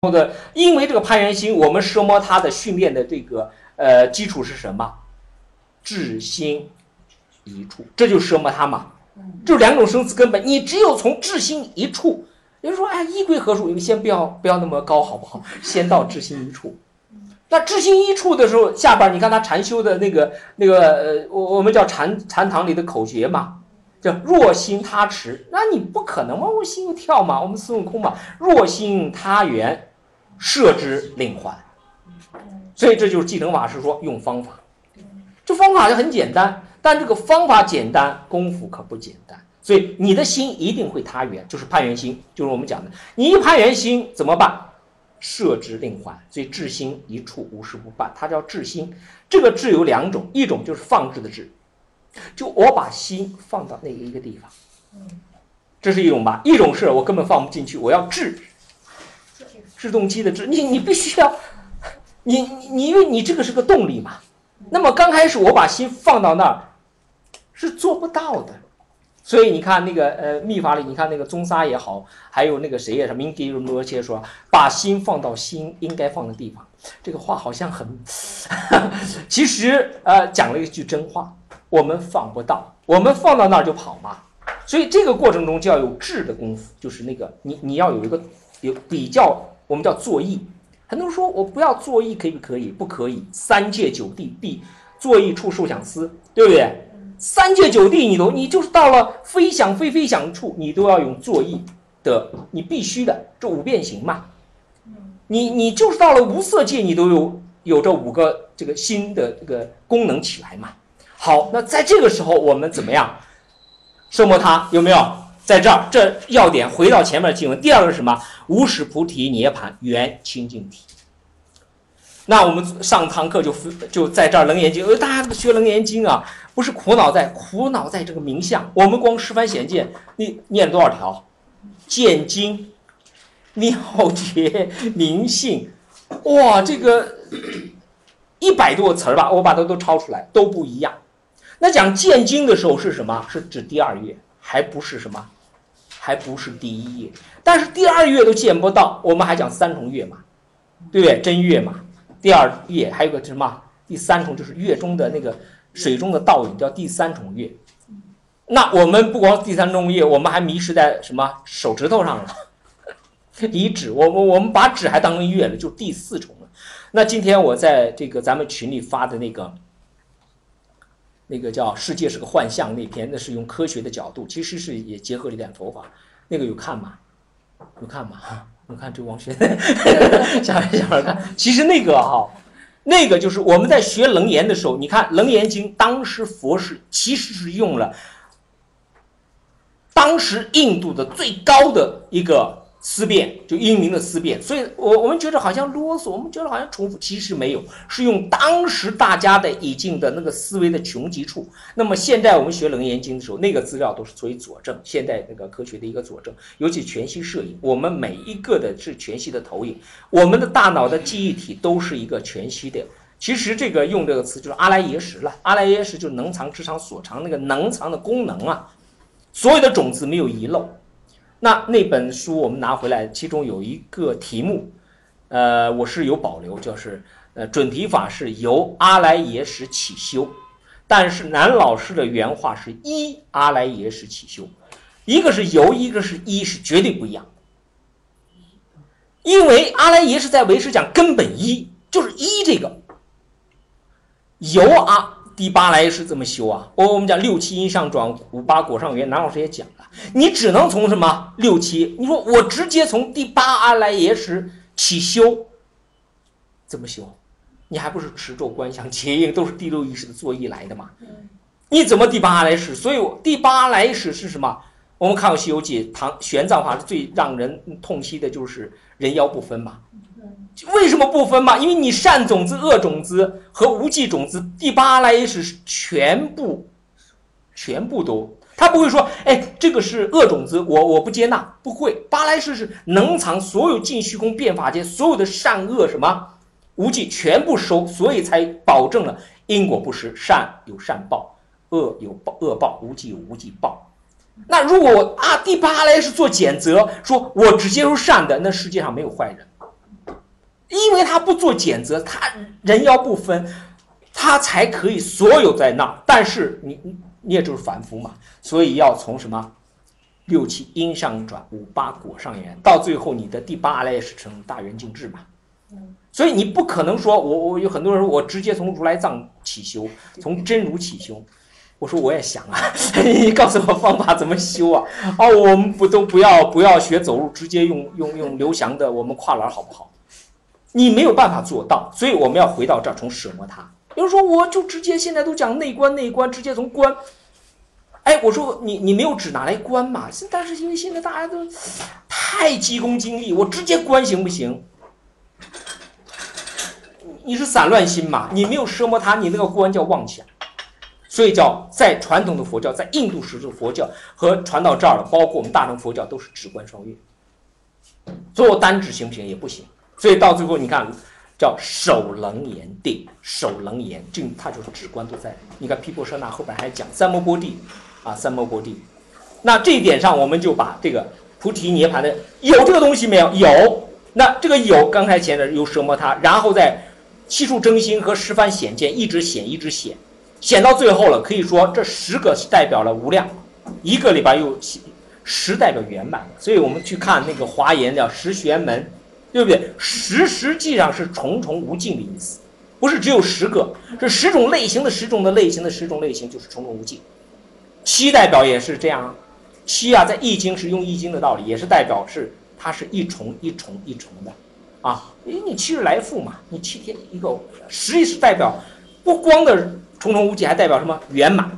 的，因为这个攀缘心，我们奢摩他的训练的这个基础是什么？至心一处，这就是奢摩他嘛。这两种生死根本，你只有从至心一处。有人说，哎，依归何处？你先不要那么高，好不好？先到至心一处。那至心一处的时候，下边你看他禅修的我们叫禅堂里的口诀嘛，叫若心他持。那你不可能嘛，我心又跳嘛，我们孙悟空嘛，若心他缘，摄之令还。所以这就是继承法师说用方法，这方法就很简单，但这个方法简单，功夫可不简单。所以你的心一定会他缘，就是攀缘心，就是我们讲的，你一攀缘心怎么办？摄之令还。所以至心一处，无事不办，它叫至心。这个至有两种，一种就是放置的至，就我把心放到那一个地方，这是一种吧。一种是我根本放不进去，我要制动机的制，你必须要，因为你这个是个动力嘛。那么刚开始我把心放到那儿是做不到的。所以你看那个密法里，你看那个宗沙也好，还有那个谁也是明给罗切说，把心放到心应该放的地方。这个话好像很，其实讲了一句真话，我们放不到，我们放到那儿就跑嘛。所以这个过程中就要有智的功夫，就是那个你要有一个有比较，我们叫作意。很多人说我不要作意，可以不可以？不可以。三界九地必作意处受想思，对不对？三界九地你就是到了非想非非想处，你都要用作意的，你必须的，这五变形嘛。你就是到了无色界，你都有这五个这个心的这个功能起来嘛。好，那在这个时候我们怎么样？奢摩他有没有？在这儿，这要点回到前面的经文。第二个是什么？无始菩提涅槃圆清净体。那我们上堂课就在这儿楞严经，大家学楞严经啊，不是苦恼在这个名相。我们光十番显见，你念了多少条？见经、妙觉、明性，哇，这个100多个词儿吧，我把它都抄出来，都不一样。那讲见经的时候是什么？是指第二页，还不是什么？还不是第一页。但是第二页都见不到，我们还讲三重月嘛，对不对？真月嘛。第二页还有个什么？第三重就是月中的那个水中的倒影，叫第三重月。那我们不光第三重月，我们还迷失在什么手指头上了？以指，我们把指还当成月了，就第四重了。那今天我在这个咱们群里发的那个叫《世界是个幻象》那篇，那是用科学的角度，其实是也结合了一点佛法。那个有看吗？有看吗？我看这王轩下面看，其实那个就是我们在学楞严的时候，你看楞严经当时佛其实是用了当时印度的最高的一个思辨，就英明的思辨，所以我们觉得好像啰嗦，我们觉得好像重复，其实没有，是用当时大家的已经的那个思维的穷极处。那么现在我们学楞严经的时候，那个资料都是作为佐证，现代那个科学的一个佐证，尤其全息摄影，我们每一个的是全息的投影，我们的大脑的记忆体都是一个全息的。其实这个用这个词就是阿赖耶识了，阿赖耶识就是能藏知藏所藏，那个能藏的功能啊，所有的种子没有遗漏。那本书我们拿回来，其中有一个题目，我是有保留，就是准提法是由阿赖耶识起修，但是南老师的原话是依阿赖耶识起修，一个是由，一个是依，是绝对不一样。因为阿赖耶识在唯识讲根本依，就是依这个，由第八来是这么修啊，我们讲6七因上转5八果上缘，南老师也讲了，你只能从什么6七，你说我直接从第8阿赖耶识起修，怎么修？你还不是持咒观想结印，都是第6意识的作意来的嘛？你怎么第8阿赖耶识？所以第8阿赖耶识是什么？我们看过《西游记》，玄奘法师最让人痛惜的就是人妖不分嘛。为什么不分嘛？因为你善种子、恶种子和无记种子，第8阿赖耶识全部都，他不会说，哎，这个是恶种子，我不接纳，不会。8阿赖耶识是能藏所有尽虚空变法界所有的善恶什么无记全部收，所以才保证了因果不实，善有善报，恶有恶报，无记有无记报。那如果第8阿赖耶识做检则，说我只接受善的，那世界上没有坏人。 因为他不做检测，他人妖不分，他才可以所有在那。但是你也就是凡夫嘛，所以要从什么六七因上转，五八果上缘，到最后你的第八阿赖耶识成大圆净智嘛。所以你不可能说我有很多人说我直接从如来藏起修，从真如起修。我说我也想啊，你告诉我方法怎么修啊？我们不要学走路，直接用刘翔的我们跨栏好不好？你没有办法做到，所以我们要回到这儿，从舍摩他。有人说我就直接现在都讲内观，直接从观。我说你没有指哪来观嘛？但是因为现在大家都太急功近利，我直接观行不行？你是散乱心嘛？你没有奢摩他，你那个观叫妄想。所以叫在传统的佛教，在印度史的佛教和传到这儿了，包括我们大乘佛教都是止观双运。做单指行不行？也不行。所以到最后你看，叫首楞严定，首楞严，这它就是止观都在。你看毗婆舍那后边还讲三摩波地啊，三摩波地。那这一点上，我们就把这个菩提涅槃的有这个东西没有？有。那这个有，刚才前的有奢摩他，然后在七处真心和十番显见，一直显。显到最后了，可以说这10个代表了无量，一个里边又10代表圆满。所以我们去看那个华严叫十玄门，对不对？实际上是重重无尽的意思，不是只有10个，这10种类型的10种的类型的10种类型就是重重无尽。7代表也是这样，7啊，在易经是用易经的道理，也是代表是它是一重的啊，因为你7日来复嘛，你7天一个，实际是代表不光的重重无尽，还代表什么圆满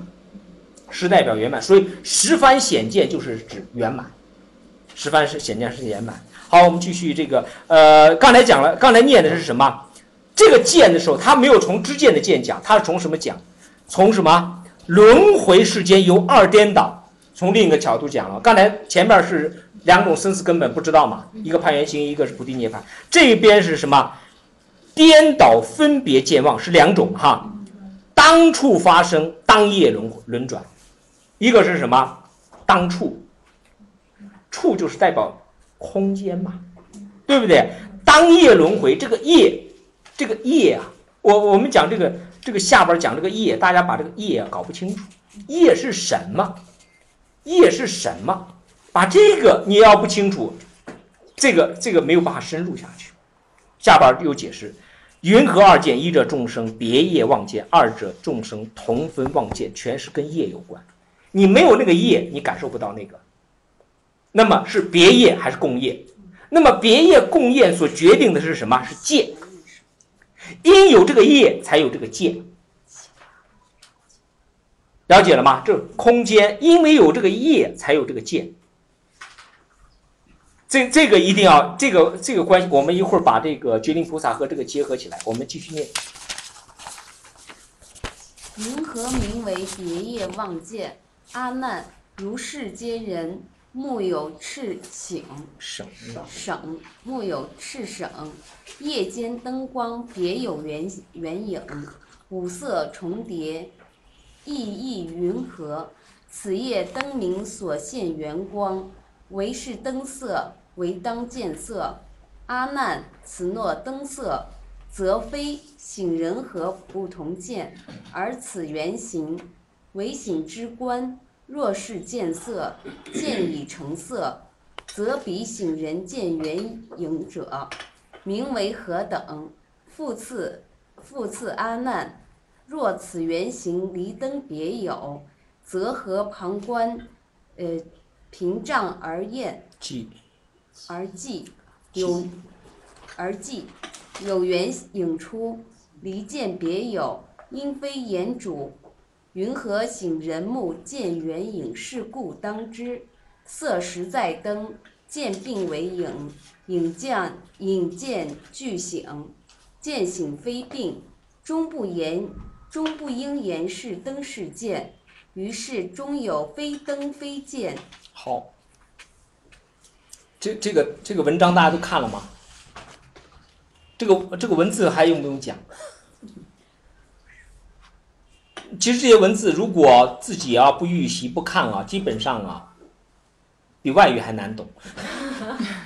？10代表圆满，所以十番显见就是指圆满，十番是显见是圆满。好，我们继续这个刚才讲了，刚才念的是什么？这个见的时候，他没有从知见的见讲，他是从什么讲？从什么轮回世间由二颠倒，从另一个角度讲了。刚才前面是2种生死根本，不知道嘛？一个攀缘行，一个是菩提涅槃。这边是什么？颠倒分别见妄，是2种哈。当处发生，当夜轮转。一个是什么？当处，处就是代表空间嘛，对不对？当夜轮回，这个夜啊，我们讲这个下边讲这个夜，大家把这个夜搞不清楚，夜是什么？夜是什么？把这个你要不清楚，这个没有办法深入下去。下边又解释。云何二见？一者众生别业妄见，二者众生同分妄见，全是跟业有关。你没有那个业，你感受不到那个。那么是别业还是共业？那么别业共业所决定的是什么？是见。因有这个业，才有这个见。了解了吗？这空间，因为有这个业，才有这个见。这个一定要这个关系，我们一会儿把这个觉林菩萨和这个结合起来，我们继续念。 云何名为别业妄见？阿难，如世间人，目有赤省，目有赤省，夜间灯光别有圆影，五色重叠，意云何？此夜灯明所现圆光，唯是灯色，为当见色。阿难，此若灯色，则非醒人和不同见，而此原形，唯醒之观。若是见色，见已成色，则彼醒人见圆影者，名为何等？复次阿难，若此原形离灯别有，则何旁观屏障而验？有缘影出，离见别有，因非言主。云何醒人目见圆影？是故当知，色实在灯，见并为影，影见俱醒，见醒非并，终不应言是灯是见，于是终有非灯非见。 好，这个文章大家都看了吗？这个文字还用不用讲？其实这些文字如果自己不预习不看基本上比外语还难懂。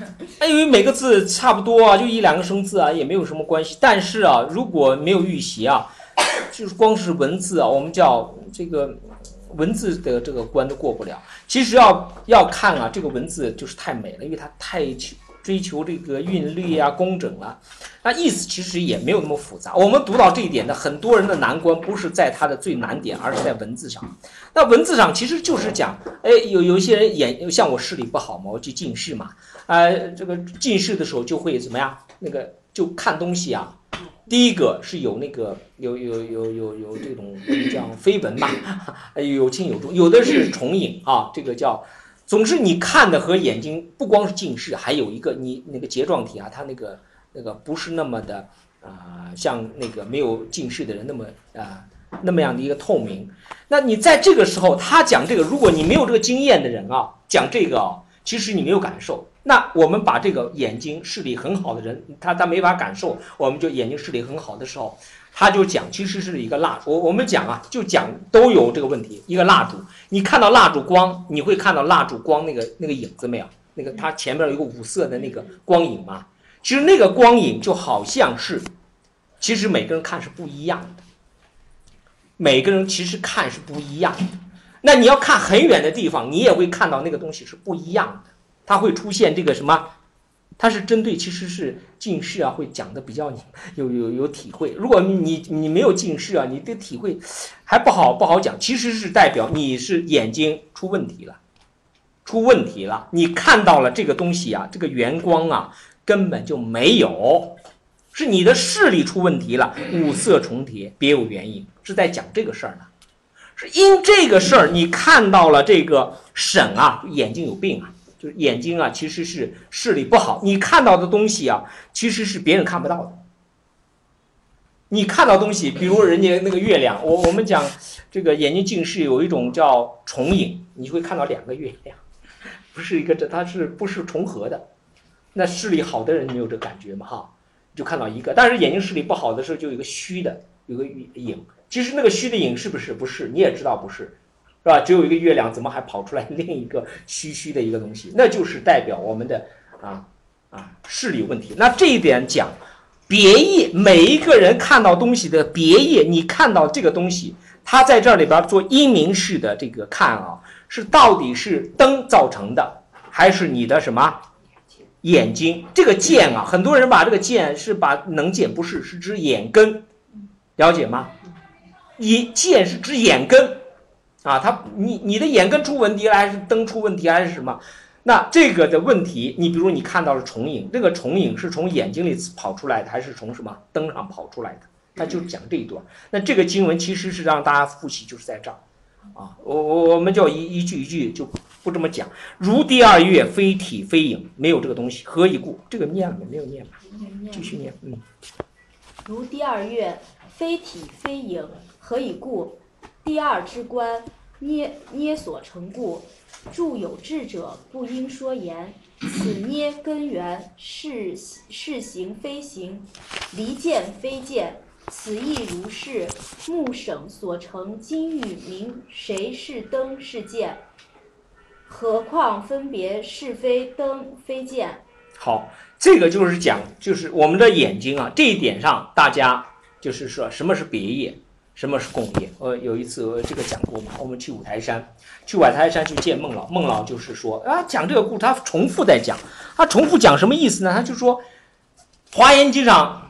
因为每个字差不多啊，就1、2个生字啊，也没有什么关系。但是啊，如果没有预习啊，就是光是文字啊，我们叫这个文字的这个关都过不了。其实要看啊，这个文字就是太美了，因为它太追求这个韵律啊、工整啊，那意思其实也没有那么复杂。我们读到这一点的，很多人的难关不是在它的最难点，而是在文字上。那文字上其实就是讲，有一些人像我视力不好嘛，我去近视嘛，这个近视的时候就会怎么样？那个就看东西啊。第一个是有那个有这种叫飞蚊吧，有轻有重，有的是重影啊，这个叫。总之，你看的和眼睛不光是近视，还有一个你那个睫状体啊，它那个不是那么的像那个没有近视的人那么样的一个透明。那你在这个时候，他讲这个，如果你没有这个经验的人啊，讲这个其实你没有感受。那我们把这个眼睛视力很好的人，他没法感受，我们就眼睛视力很好的时候。他就讲，其实是一个蜡烛。我们讲啊，就讲都有这个问题。一个蜡烛，你看到蜡烛光，你会看到蜡烛光那个影子没有？那个它前面有一个5色的那个光影嘛。其实那个光影就好像是，其实每个人看是不一样的。每个人其实看是不一样的。那你要看很远的地方，你也会看到那个东西是不一样的。它会出现这个什么？它是针对其实是近视啊，会讲的比较有体会。如果你没有近视啊，你的体会还不好讲。其实是代表你是眼睛出问题了，你看到了这个东西啊，这个圆光啊根本就没有，是你的视力出问题了，5色重叠，别有原因，是在讲这个事儿呢。是因这个事儿你看到了这个省啊，眼睛有病啊。就是眼睛啊，其实是视力不好，你看到的东西啊，其实是别人看不到的。你看到东西，比如人家那个月亮，我们讲这个眼睛近视有一种叫重影，你会看到2个月亮，不是一个它是不是重合的？那视力好的人没有这感觉嘛哈，就看到一个，但是眼睛视力不好的时候就有一个虚的，有个影。其实那个虚的影是不是？不是，你也知道不是。是吧？只有一个月亮，怎么还跑出来另一个虚的一个东西？那就是代表我们的视力有问题。那这一点讲别业，每一个人看到东西的别业，你看到这个东西，它在这里边做因明式的这个看啊，是到底是灯造成的，还是你的什么眼睛？这个见啊，很多人把这个见是把能见，不是，是指眼根，了解吗？见是指眼根。你的眼根出问题了，还是灯出问题，还是什么？那这个的问题，你比如你看到了重影，这个重影是从眼睛里跑出来的，还是从什么灯上跑出来的？他就讲这一段。那这个经文其实是让大家复习，就是在这儿啊。我们就一句一句就不这么讲。如第二月，非体非影，没有这个东西，何以故？这个念了没有念吧？继续念。 如第二月，非体非影，何以故？第二之观，捏所成故，著有志者不应说言。此捏根源，是行非行，离见非见，此亦如是。目省所成金玉名，谁是灯是剑？何况分别是非灯非剑？ 好，这个就是讲，就是我们的眼睛啊，这一点上大家就是说什么是别业。什么是共业？有一次这个讲过嘛，我们去五台山去见孟老，孟老就是说讲这个故事，他重复在讲，他重复讲什么意思呢？他就说，华严经上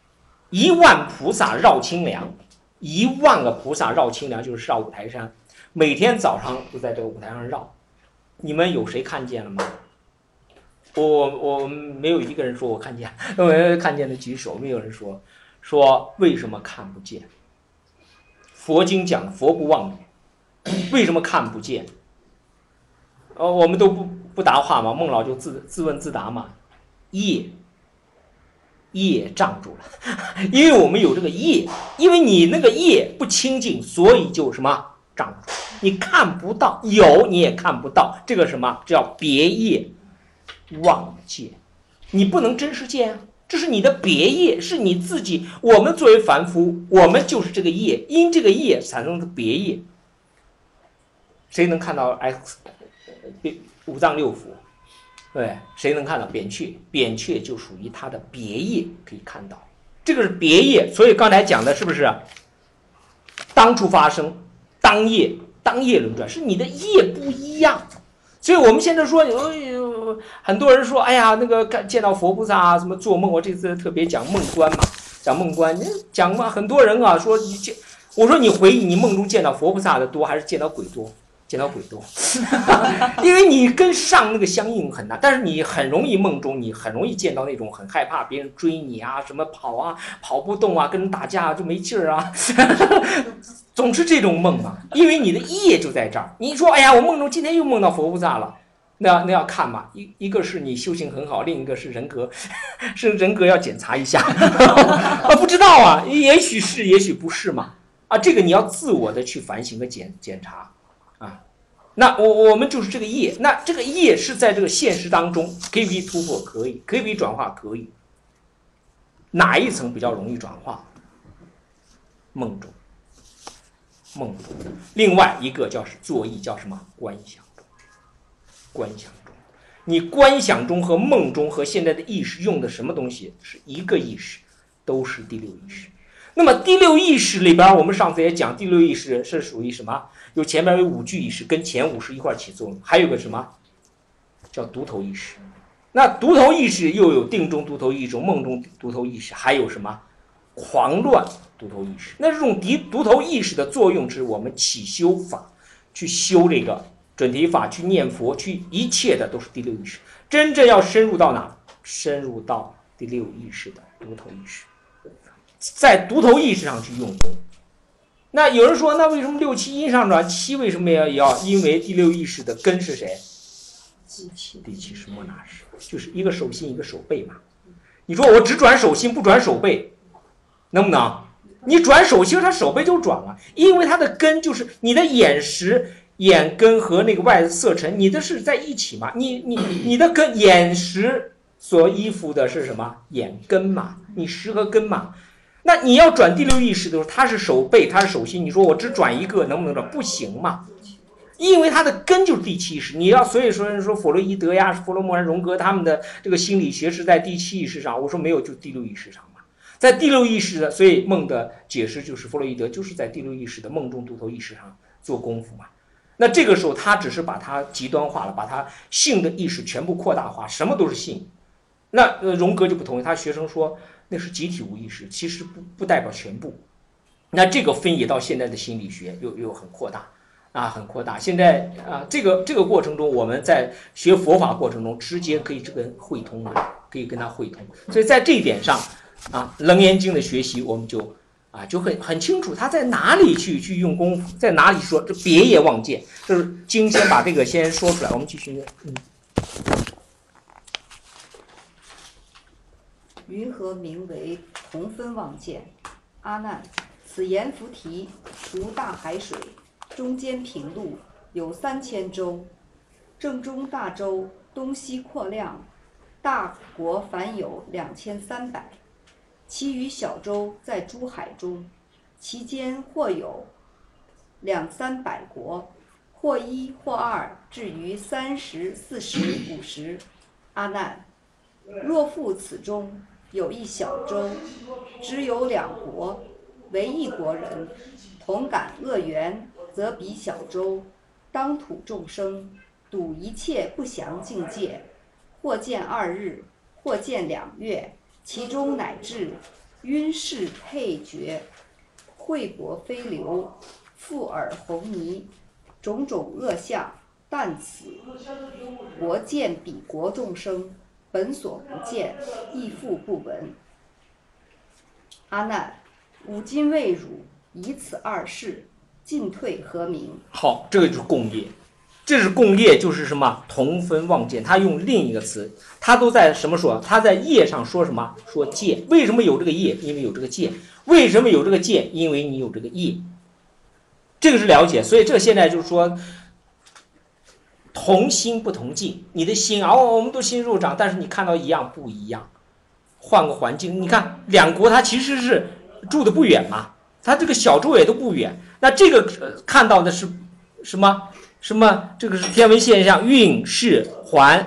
10000菩萨绕清凉，10000个菩萨绕清凉就是绕五台山，每天早上都在这个五台上绕，你们有谁看见了吗？我没有一个人说我看见，看见的举手，没有人说为什么看不见？佛经讲佛不忘语，为什么看不见？我们都不答话嘛，孟老就自问自答嘛，业障住了，因为我们有这个业，因为你那个业不清净，所以就什么障住，你看不到，有你也看不到，这个什么叫别业妄见，你不能真实见啊。这是你的别业，是你自己。我们作为凡夫，我们就是这个业，因这个业产生的别业。谁能看到五脏六腑？ 对，谁能看到扁鹊？扁鹊就属于它的别业，可以看到，这个是别业。所以刚才讲的是不是当初发生，当业轮转，是你的业不一样。所以我们现在说很多人说，哎呀，那个见到佛菩萨啊，什么做梦，我这次特别讲梦观嘛，讲梦观，讲嘛，很多人啊说我说你回忆你梦中见到佛菩萨的多，还是见到鬼多？见到鬼多，因为你跟上那个相应很难，但是你很容易梦中，你很容易见到那种很害怕别人追你啊，什么跑啊，跑不动啊，跟人打架就没劲儿啊，总是这种梦嘛，因为你的业就在这儿。你说，哎呀，我梦中今天又梦到佛菩萨了，那要看嘛，一个是你修行很好，另一个是人格，是人格要检查一下，不知道啊，也许是，也许不是嘛，这个你要自我的去反省和检查。那我们就是这个业，那这个业是在这个现实当中可以不可以突破？可以不可以转化？可以。哪一层比较容易转化？梦中。另外一个叫是作意，叫什么？观想中。你观想中和梦中和现在的意识用的什么东西是一个意识，都是第六意识。那么第六意识里边，我们上次也讲，第六意识是属于什么？有前面有五具意识，跟前五识一块起作用，还有个什么叫独头意识？那独头意识又有定中独头意识、梦中独头意识，还有什么狂乱独头意识？那这种独头意识的作用是我们起修法，去修这个准提法，去念佛，去一切的都是第六意识。真正要深入到哪？深入到第六意识的独头意识，在独头意识上去用功。那有人说，那为什么六七因上转七为什么也要？因为第六意识的根是谁？第七是莫那识，就是一个手心一个手背嘛。你说我只转手心不转手背，能不能？你转手心，它手背就转了，因为它的根就是你的眼识、眼根和那个外色尘，你的是在一起嘛。你的根眼识所依附的是什么？眼根嘛，你识和根嘛。那你要转第六意识的时候，它是手背，它是手心。你说我只转一个，能不能转？不行嘛，因为它的根就是第七意识。你要所以说弗洛伊德呀、弗洛莫兰、荣格他们的这个心理学是在第七意识上，我说没有，就第六意识上嘛。在第六意识的，所以梦的解释就是弗洛伊德就是在第六意识的梦中独头意识上做功夫嘛。那这个时候他只是把它极端化了，把它性的意识全部扩大化，什么都是性。那荣格就不同意，他学生说那是集体无意识，其实不代表全部。那这个分野到现在的心理学又很扩大很扩大。现在这个过程中，我们在学佛法过程中直接可以这个汇通了，可以跟它汇通。所以在这一点上楞严经的学习，我们就很清楚他在哪里去用功夫，在哪里说这别业妄见，就是经先把这个先说出来，我们继续云何名为同分妄见？阿难，此阎浮提如大海水，中间平路，有3000洲，正中大洲东西扩量，大国凡有2300，其余小洲在诸海中，其间或有200-300国，或一或二，至于30、40、50。阿难，若复此中有一小洲，只有2国，为一国人，同感恶缘，则彼小洲当土众生，睹一切不祥境界，或见2日，或见2月，其中乃至晕视配觉，秽薄飞流，覆耳红泥，种种恶相，但此国见彼国众生，本所不见，亦复不闻。阿难，吾今为汝以此2事，进退何名？ 好，这个就是共业。这是共业，就是什么同分妄见。他用另一个词，他都在什么说？他在业上说什么？说见。为什么有这个业？因为有这个见。为什么有这个见？因为你有这个业。这个是了解。所以这现在就是说，同心不同境。你的心我们都心肉长，但是你看到一样不一样。换个环境，你看2国它其实是住的不远嘛，它这个小洲也都不远。那这个看到的是什么？这个是天文现象，运势环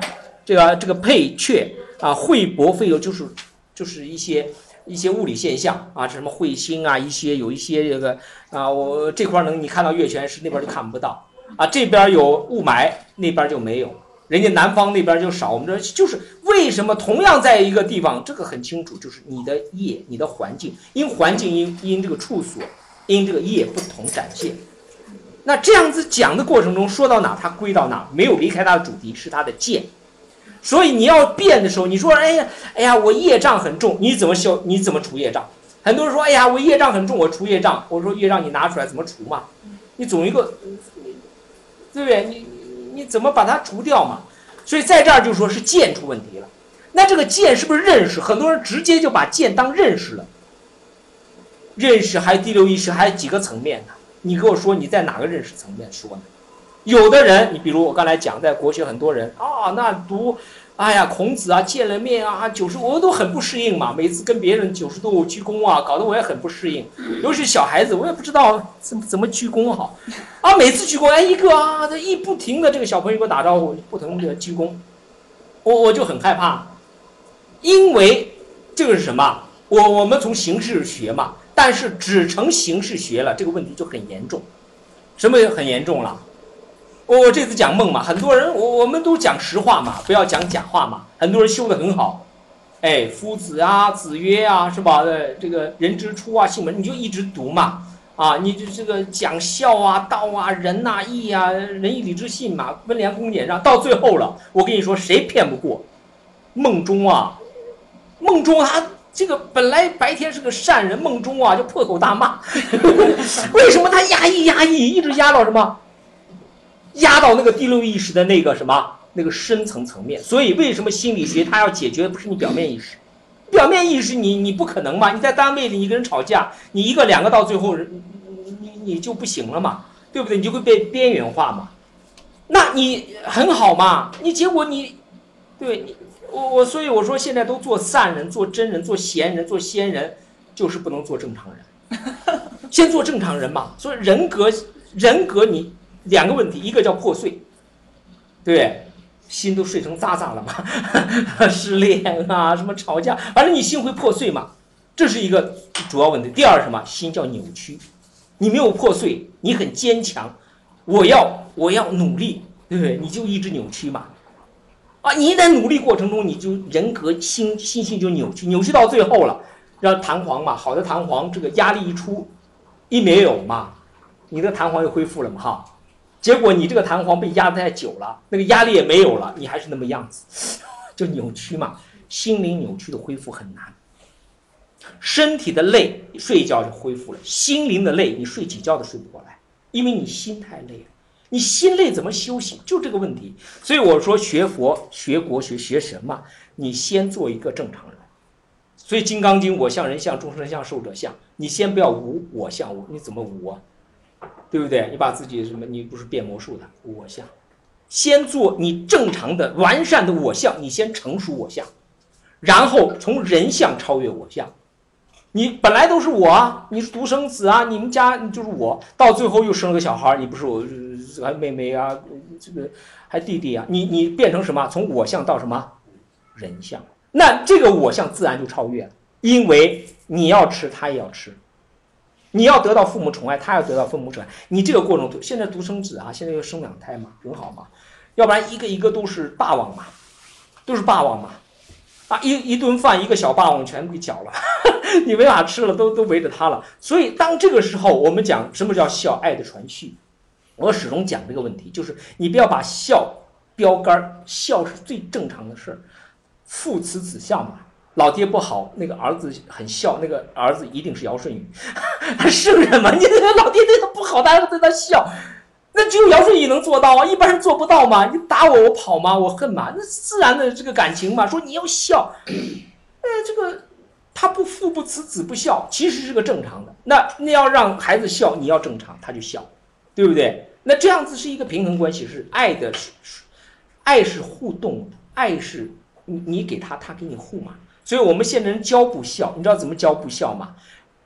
这个配阙啊，惠薄非有，就是一些物理现象啊，什么彗星啊，有一些这个啊，我这块你看到月全食，那边就看不到啊，这边有雾霾，那边就没有，人家南方那边就少。我们这就是为什么同样在一个地方，这个很清楚，就是你的业，你的环境，因环境因这个处所，因这个业不同展现。那这样子讲的过程中，说到哪它归到哪，没有离开它的主题，是它的见。所以你要变的时候，你说哎呀，我业障很重，你怎么除业障？很多人说哎呀，我业障很重，我除业障。我说业障你拿出来怎么除嘛？你总一个，对不对？你怎么把它除掉嘛？所以在这儿就说是见出问题了。那这个见是不是认识？很多人直接就把见当认识了。认识还第六意识还几个层面呢？你给我说你在哪个认识层面说呢？有的人，你比如我刚才讲，在国学很多人啊，那读，哎呀，孔子啊，见了面啊，90我都很不适应嘛。每次跟别人90度鞠躬啊，搞得我也很不适应。尤其是小孩子，我也不知道怎么鞠躬好啊。每次鞠躬，哎，一个啊，他不停的这个小朋友给我打招呼，不停的鞠躬，我就很害怕，因为这个是什么？我们从形式学嘛，但是只成形式学了，这个问题就很严重。什么很严重了？我这次讲梦嘛，很多人我们都讲实话嘛，不要讲假话嘛。很多人修得很好，哎，夫子啊，子曰啊，是吧？这个人之初啊，性本，你就一直读嘛，啊，你就这个讲孝啊、道啊、仁啊、义啊、仁义礼智信嘛，温良恭俭让，到最后了，我跟你说，谁骗不过？梦中他这个本来白天是个善人，梦中啊就破口大骂，为什么他压抑，一直压到什么？压到那个第六意识的那个什么那个深层面。所以为什么心理学它要解决的不是你表面意识？表面意识你不可能嘛？你在单位里你跟人吵架，你一个两个到最后你就不行了嘛，对不对？你就会被边缘化嘛。那你很好嘛，你结果你对所以我说现在都做善人、做真人、做贤人、做仙人，就是不能做正常人。先做正常人嘛。所以人格你两个问题，一个叫破碎，对不对？心都碎成渣渣了嘛，失恋啊，什么吵架，反正你心会破碎嘛，这是一个主要问题。第二什么？心叫扭曲，你没有破碎，你很坚强，我要努力，对不对？你就一直扭曲嘛。啊，你在努力过程中，你就人格心性就扭曲到最后了，让弹簧嘛，好的弹簧，这个压力一出，没有嘛，你的弹簧又恢复了嘛哈，结果你这个弹簧被压得太久了，那个压力也没有了，你还是那么样子，就扭曲嘛，心灵扭曲的恢复很难。身体的累睡一觉就恢复了，心灵的累你睡几觉都睡不过来，因为你心太累了。你心累怎么休息？就这个问题。所以我说学佛、学国学、学神嘛，你先做一个正常人。所以《金刚经》我相、人相、众生相、寿者相，你先不要无我相，你怎么无啊？对不对？你把自己什么？你不是变魔术的无我相，先做你正常的、完善的我相，你先成熟我相，然后从人相超越我相。你本来都是我啊，你是独生子啊，你们家就是我，到最后又生了个小孩，你不是我还妹妹啊，这个还弟弟啊，你变成什么？从我相到什么人相？那这个我相自然就超越了，因为你要吃，他也要吃，你要得到父母宠爱，他要得到父母宠爱。你这个过程，现在独生子啊，现在又生2胎嘛，很好嘛，要不然一个都是霸王嘛，都是霸王嘛。啊，一顿饭一个小霸王全给搅了，你没法吃了，都围着他了。所以当这个时候，我们讲什么叫孝，爱的传续。我始终讲这个问题，就是你不要把孝标杆，孝是最正常的事儿。父慈子孝嘛，老爹不好，那个儿子很孝，那个儿子一定是尧舜禹，圣人嘛，你那个老爹对他不好，他对他孝。那只有尧舜禹能做到啊，一般人做不到嘛。你打我，我跑嘛，我恨嘛，那自然的这个感情嘛。说你要孝，这个他不父不慈子不孝，其实是个正常的。那要让孩子孝，你要正常，他就孝，对不对？那这样子是一个平衡关系，是爱的，爱是互动的，爱是你给他，他给你互嘛。所以我们现在人教不孝，你知道怎么教不孝吗？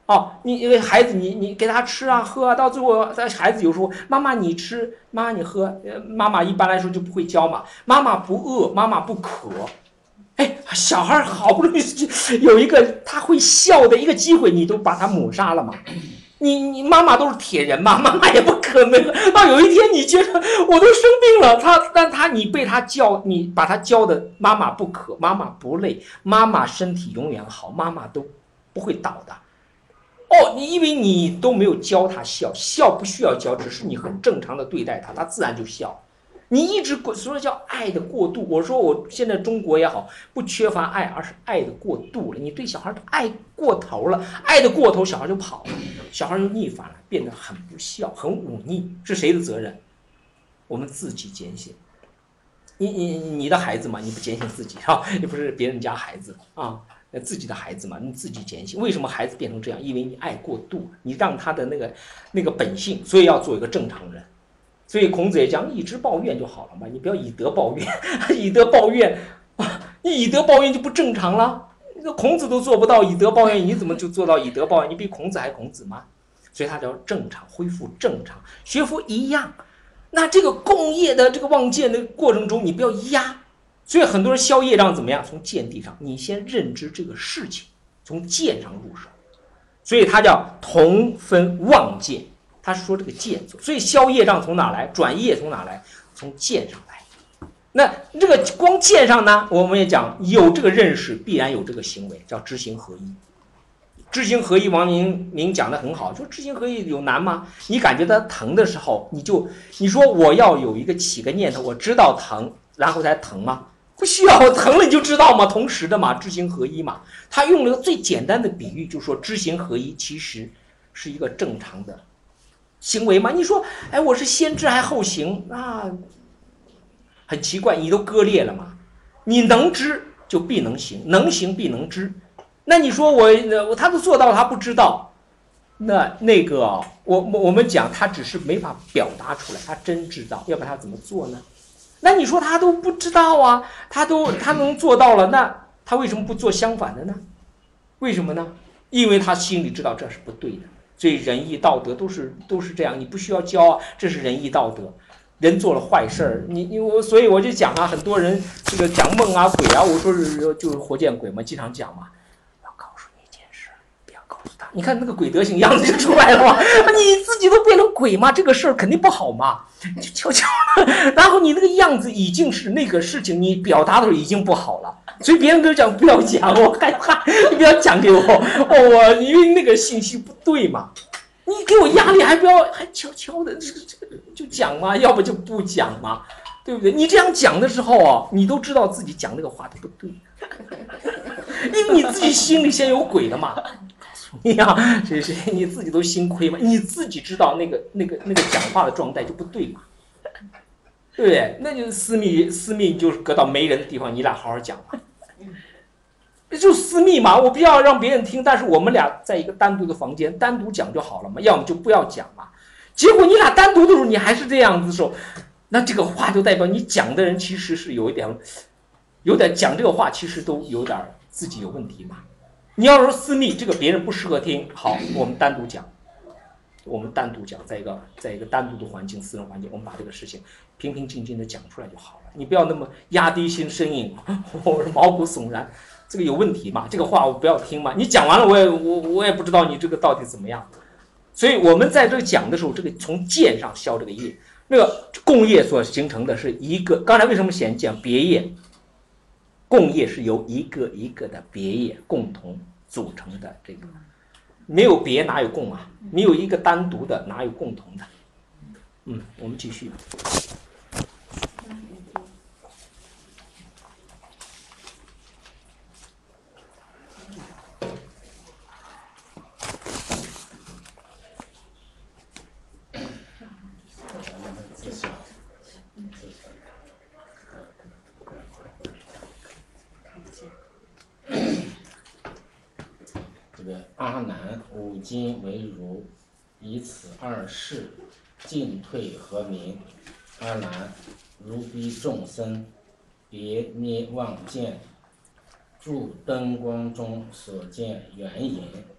哦，你孩子你给他吃啊喝啊，到最后孩子有时候妈妈你吃，妈妈你喝，妈妈一般来说就不会教嘛，妈妈不饿，妈妈不渴。哎，小孩好不容易有一个他会笑的一个机会，你都把他抹杀了嘛？你妈妈都是铁人嘛，妈妈也不可能。到有一天你觉得我都生病了，你被他教，你把他教的妈妈不渴，妈妈不累，妈妈身体永远好，妈妈都不会倒的。哦，你因为你都没有教他笑，笑不需要教，只是你很正常的对待他，他自然就笑。你一直所以叫爱的过度。我说我现在中国也好，不缺乏爱，而是爱的过度了。你对小孩爱过头了，爱的过头，小孩就跑了，小孩就逆反了，变得很不孝，很忤逆。是谁的责任？我们自己检醒。你的孩子嘛，你不检醒自己啊？你不是别人家孩子啊，自己的孩子嘛，你自己检醒。为什么孩子变成这样？因为你爱过度，你让他的那个本性，所以要做一个正常人。所以孔子也讲，以直报怨就好了嘛，你不要以德报怨，以德报怨啊，你以德报怨就不正常了。孔子都做不到以德报怨，你怎么就做到以德报怨？你比孔子还孔子吗？所以他叫正常，恢复正常。学佛一样，那这个共业的这个望见的过程中，你不要压。所以很多人消业障怎么样？从见地上，你先认知这个事情，从见上入手。所以他叫同分望见。他是说这个见，所以消业障从哪来？转业从哪来？从见上来。那这个光见上呢，我们也讲有这个认识，必然有这个行为，叫知行合一。知行合一，王明讲的很好，说知行合一有难吗？你感觉到疼的时候，你说我要有一个起个念头，我知道疼，然后才疼吗？不需要，疼了你就知道嘛，同时的嘛，知行合一嘛。他用了个最简单的比喻，就说知行合一其实是一个正常的行为吗？你说，哎，我是先知还后行啊？很奇怪，你都割裂了嘛？你能知就必能行，能行必能知。那你说他都做到，他不知道，那个我们讲他只是没法表达出来，他真知道，要不然他怎么做呢？那你说他都不知道啊，他能做到了，那他为什么不做相反的呢？为什么呢？因为他心里知道这是不对的。所以仁义道德都是这样，你不需要教啊，这是仁义道德。人做了坏事儿，所以我就讲啊，很多人这个讲梦啊鬼啊，我说就是活见鬼嘛，经常讲嘛。要告诉你一件事，不要告诉他。你看那个鬼德行样子就出来了嘛，你自己都变成鬼嘛，这个事儿肯定不好嘛，就悄悄的，然后你那个样子已经是那个事情，你表达的时候已经不好了。所以别人都讲不要讲，我害怕，你不要讲给我，因为那个信息不对嘛。你给我压力还悄悄的，这个就讲嘛，要不就不讲嘛，对不对？你这样讲的时候啊，你都知道自己讲那个话都不对，因为你自己心里先有鬼的嘛。你呀，你自己都心亏嘛，你自己知道那个讲话的状态就不对嘛，对不对？那就私密就是搁到没人的地方，你俩好好讲嘛。就私密嘛，我不要让别人听，但是我们俩在一个单独的房间单独讲就好了嘛，要么就不要讲嘛。结果你俩单独的时候你还是这样子的时候，那这个话就代表你讲的人其实是有点讲这个话其实都有点自己有问题嘛。你要说私密这个别人不适合听，好，我们单独讲，在一个单独的环境，私人环境，我们把这个事情平平静静的讲出来就好了。你不要那么压低声音，我毛骨悚然。这个有问题嘛？这个话我不要听嘛？你讲完了，我也不知道你这个到底怎么样。所以我们在这个讲的时候，这个从见上消这个业，那个共业所形成的是一个。刚才为什么先讲别业？共业是由一个一个的别业共同组成的，这个没有别哪有共啊？没有一个单独的哪有共同的？我们继续。 阿难，吾今为汝，以此二事，进退何明？阿难，如彼众生，别灭望见，住灯光中所见缘影，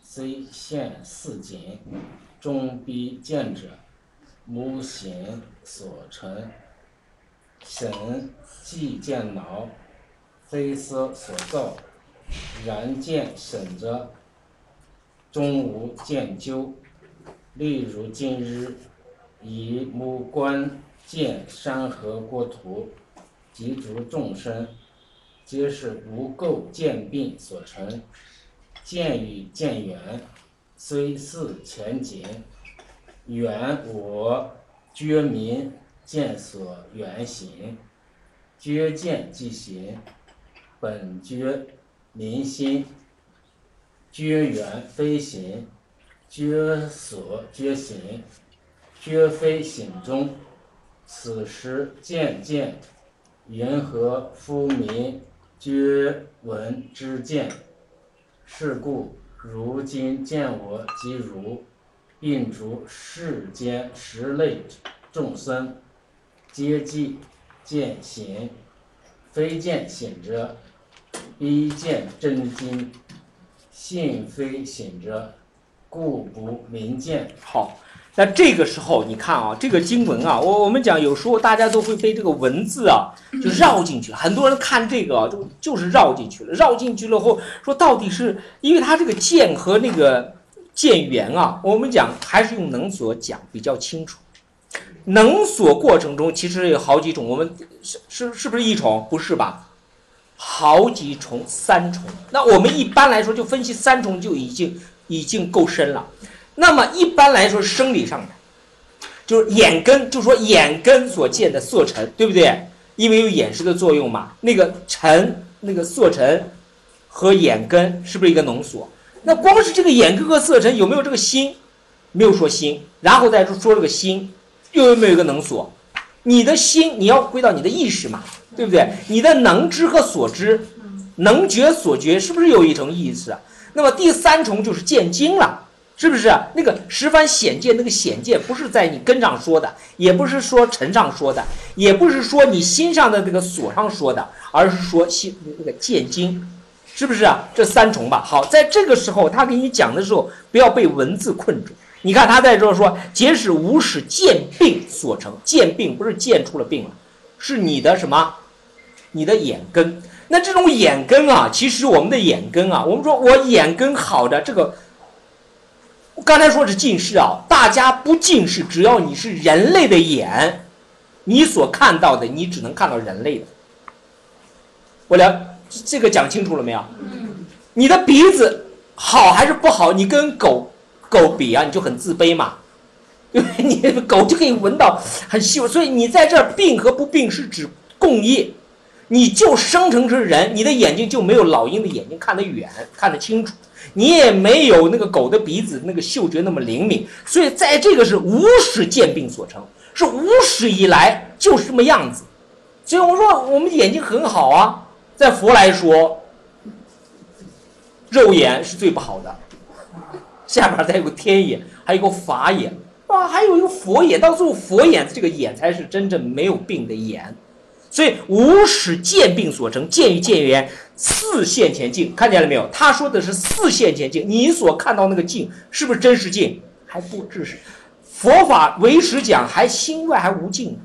虽现四锦，终必见者，母心所成。神既见恼，非色所造，然见审者，终无见究。例如今日，以目观见山河国土，及诸众生，皆是无垢见病所成。见与见远，虽似前景，远我觉民见所远行，觉见即行，本觉民心，觉远非行，觉所觉行，觉非行中。此时见见，云何夫民觉闻之见？是故如今见我即如，并诸世间十类众生，皆即见行，非见行者，必见真经；信非行者，故不明见。 好，那这个时候你看啊，这个经文啊，我们讲有时候大家都会被这个文字啊就绕进去了，很多人看这个就是绕进去了，绕进去了后说到底是因为它这个见和那个见缘啊，我们讲还是用能所讲比较清楚。能所过程中其实有好几种，我们是不是一重？不是吧？好几重，三重。那我们一般来说就分析三重就已经够深了。那么一般来说生理上的就是眼根，就说眼根所见的色尘，对不对？因为有眼识的作用嘛，那个尘那个色尘和眼根是不是一个能所？那光是这个眼根和色尘有没有这个心？没有说心，然后再说这个心又有没有一个能所？你的心你要归到你的意识嘛，对不对？你的能知和所知，能觉所觉是不是有一层意识啊？那么第三重就是见经了。是不是那个十番显见？那个显见不是在你根上说的，也不是说尘上说的，也不是说你心上的那个所上说的，而是说那个见经，是不是啊？这三重吧。好，在这个时候他给你讲的时候，不要被文字困住。你看他在这说，皆是无始见病所成。见病不是见出了病了，是你的什么？你的眼根。那这种眼根啊，其实我们的眼根啊，我们说我眼根好的这个。刚才说是近视啊，大家不近视，只要你是人类的眼，你所看到的，你只能看到人类的。这个讲清楚了没有？你的鼻子好还是不好？你跟狗比啊，你就很自卑嘛，对不对？你狗就可以闻到很细微，所以你在这儿病和不病是指共业。你就生成是人，你的眼睛就没有老鹰的眼睛看得远，看得清楚。你也没有那个狗的鼻子那个嗅觉那么灵敏，所以在这个是无始见病所成，是无始以来就是这么样子。所以我说我们眼睛很好啊，在佛来说，肉眼是最不好的，下边再有个天眼，还有个法眼啊，还有一个佛眼，到最后佛眼这个眼才是真正没有病的眼。所以无始见病所成，见与见缘四现前境，看见了没有？他说的是四现前境，你所看到那个境是不是真实境？还不知是。佛法唯识讲还心外还无境。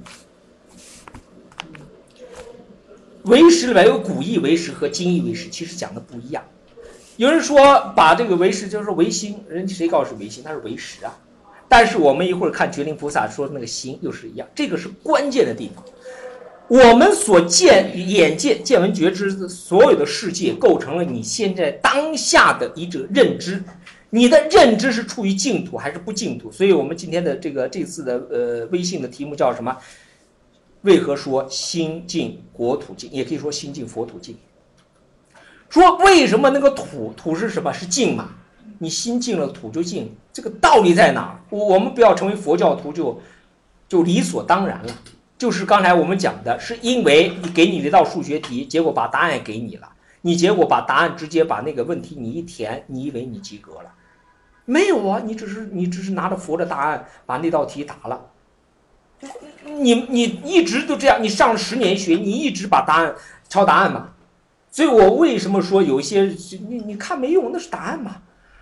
唯识里面有古义唯识和今义唯识，其实讲的不一样。有人说把这个唯识就是唯心，人谁告诉是唯心？他是唯识啊。但是我们一会儿看觉林菩萨说的那个心又是一样，这个是关键的地方。我们所见眼界见闻觉知所有的世界构成了你现在当下的一种认知，你的认知是处于净土还是不净土？所以我们今天的这次的微信的题目叫什么？为何说心净国土净？也可以说心净佛土净。说为什么那个土是什么？是净嘛？你心净了，土就净，这个道理在哪？我们不要成为佛教徒就理所当然了。就是刚才我们讲的，是因为你给你一道数学题，结果把答案给你了，你结果把答案直接把那个问题你一填，你以为你及格了？没有啊，你只是拿着佛的答案把那道题答了。你一直都这样，你上了10年学，你一直把答案抄答案嘛。所以我为什么说有一些你看没用，那是答案嘛。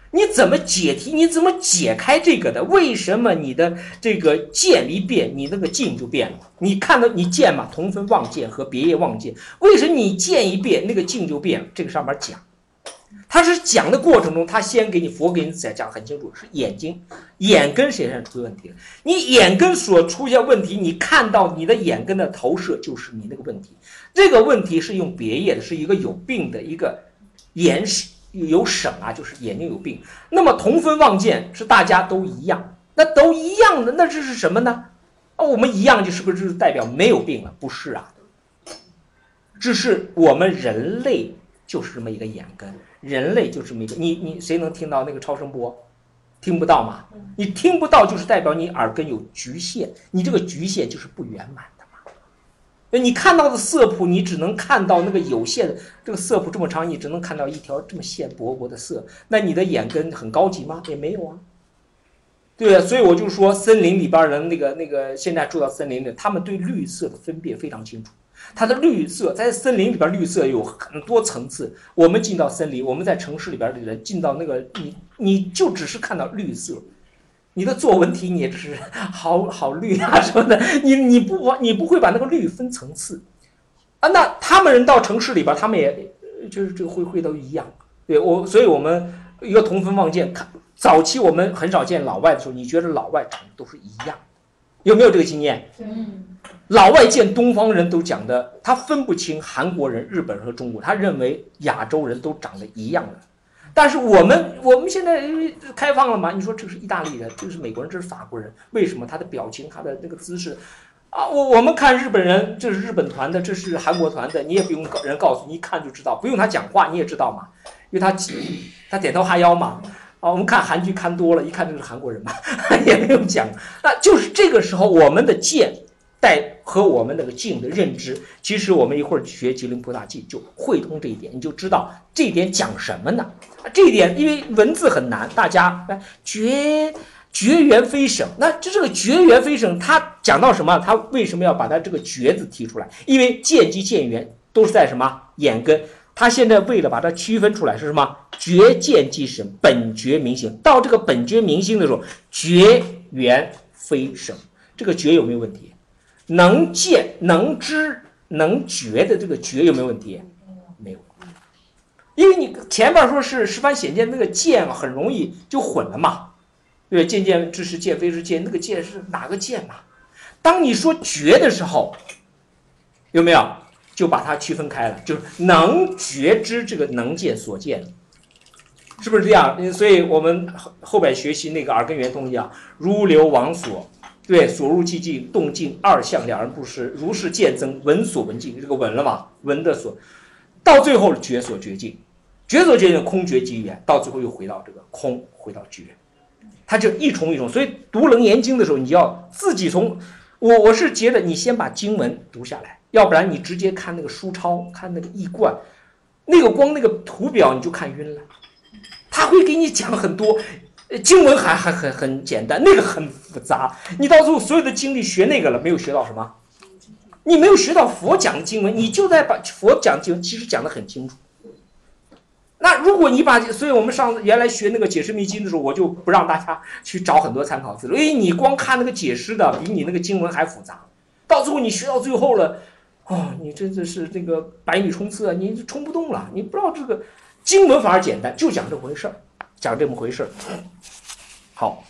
你怎么解题？你怎么解开这个的？为什么你的这个见一变，你那个境就变了？你看到你见嘛，同分妄见和别业妄见，为什么你见一变，那个境就变了？这个上面讲，他是讲的过程中，他先给你佛给你讲很清楚，是眼睛眼根身上出问题了。你眼根所出现问题，你看到你的眼根的投射就是你那个问题。这个问题是用别业的，是一个有病的一个眼有省啊，就是眼睛有病。那么同分妄见是大家都一样，那都一样的，那这是什么呢？我们一样就是不是代表没有病了？不是啊，只是我们人类就是这么一个眼根，人类就是这么一个。你谁能听到那个超声波？听不到嘛？你听不到就是代表你耳根有局限，你这个局限就是不圆满的嘛。你看到的色谱，你只能看到那个有限的这个色谱这么长，你只能看到一条这么线薄薄的色，那你的眼根很高级吗？也没有啊。对啊，所以我就说森林里边人那个现在住到森林里，他们对绿色的分辨非常清楚。它的绿色在森林里边，绿色有很多层次。我们进到森林，我们在城市里边的人进到那个你就只是看到绿色，你的作文题你也只是好绿啊什么的，你不会把那个绿分层次啊。那他们人到城市里边，他们也就是这个会都一样。对所以我们一个同分妄见，早期我们很少见老外的时候，你觉得老外长得都是一样，有没有这个经验？老外见东方人都讲的，他分不清韩国人、日本人和中国，他认为亚洲人都长得一样的。但是我们现在开放了嘛？你说这是意大利人，这是美国人，这是法国人，为什么他的表情、他的那个姿势啊？我们看日本人，这是日本团的，这是韩国团的，你也不用人告诉你，一看就知道，不用他讲话你也知道嘛，因为他点头哈腰嘛。我们看韩剧看多了，一看就是韩国人嘛，也没有讲。那就是这个时候，我们的见和我们那个境的认知，其实我们一会儿学吉林菩萨记就会通这一点，你就知道这一点讲什么呢？这一点因为文字很难，大家绝缘非省。那这个绝缘非省，他讲到什么？他为什么要把他这个绝字提出来？因为见即见缘都是在什么眼根。他现在为了把它区分出来是什么？觉见即省，本觉明心。到这个本觉明心的时候，觉缘非省。这个觉有没有问题？能见、能知、能觉的这个觉有没有问题？没有，因为你前边说是十番显见，那个见很容易就混了嘛。对，见见知是见，非是见，那个见是哪个见嘛？当你说觉的时候，有没有？就把它区分开了，就是能觉知这个能见所见，是不是这样？所以我们后边学习那个耳根圆通一样，如流往所，对，所入寂静，动静二相两人不失，如是渐增，闻所闻境，这个闻了嘛，闻的所，到最后觉所觉境，觉所觉境空觉即缘，到最后又回到这个空，回到觉，它就一重一重。所以读楞严经的时候，你要自己从我是觉得你先把经文读下来。要不然你直接看那个书抄，看那个易观，那个光那个图表你就看晕了。他会给你讲很多，经文还很简单，那个很复杂。你到最后所有的精力学那个了，没有学到什么？你没有学到佛讲的经文，你就在把佛讲的经文其实讲得很清楚。那如果你所以我们原来学那个解释密经的时候，我就不让大家去找很多参考资料，因为你光看那个解释的比你那个经文还复杂。到最后你学到最后了。你真的是那个百米冲刺啊，你冲不动了，你不知道这个经文反而简单，就讲这么回事儿，讲这么回事儿。好，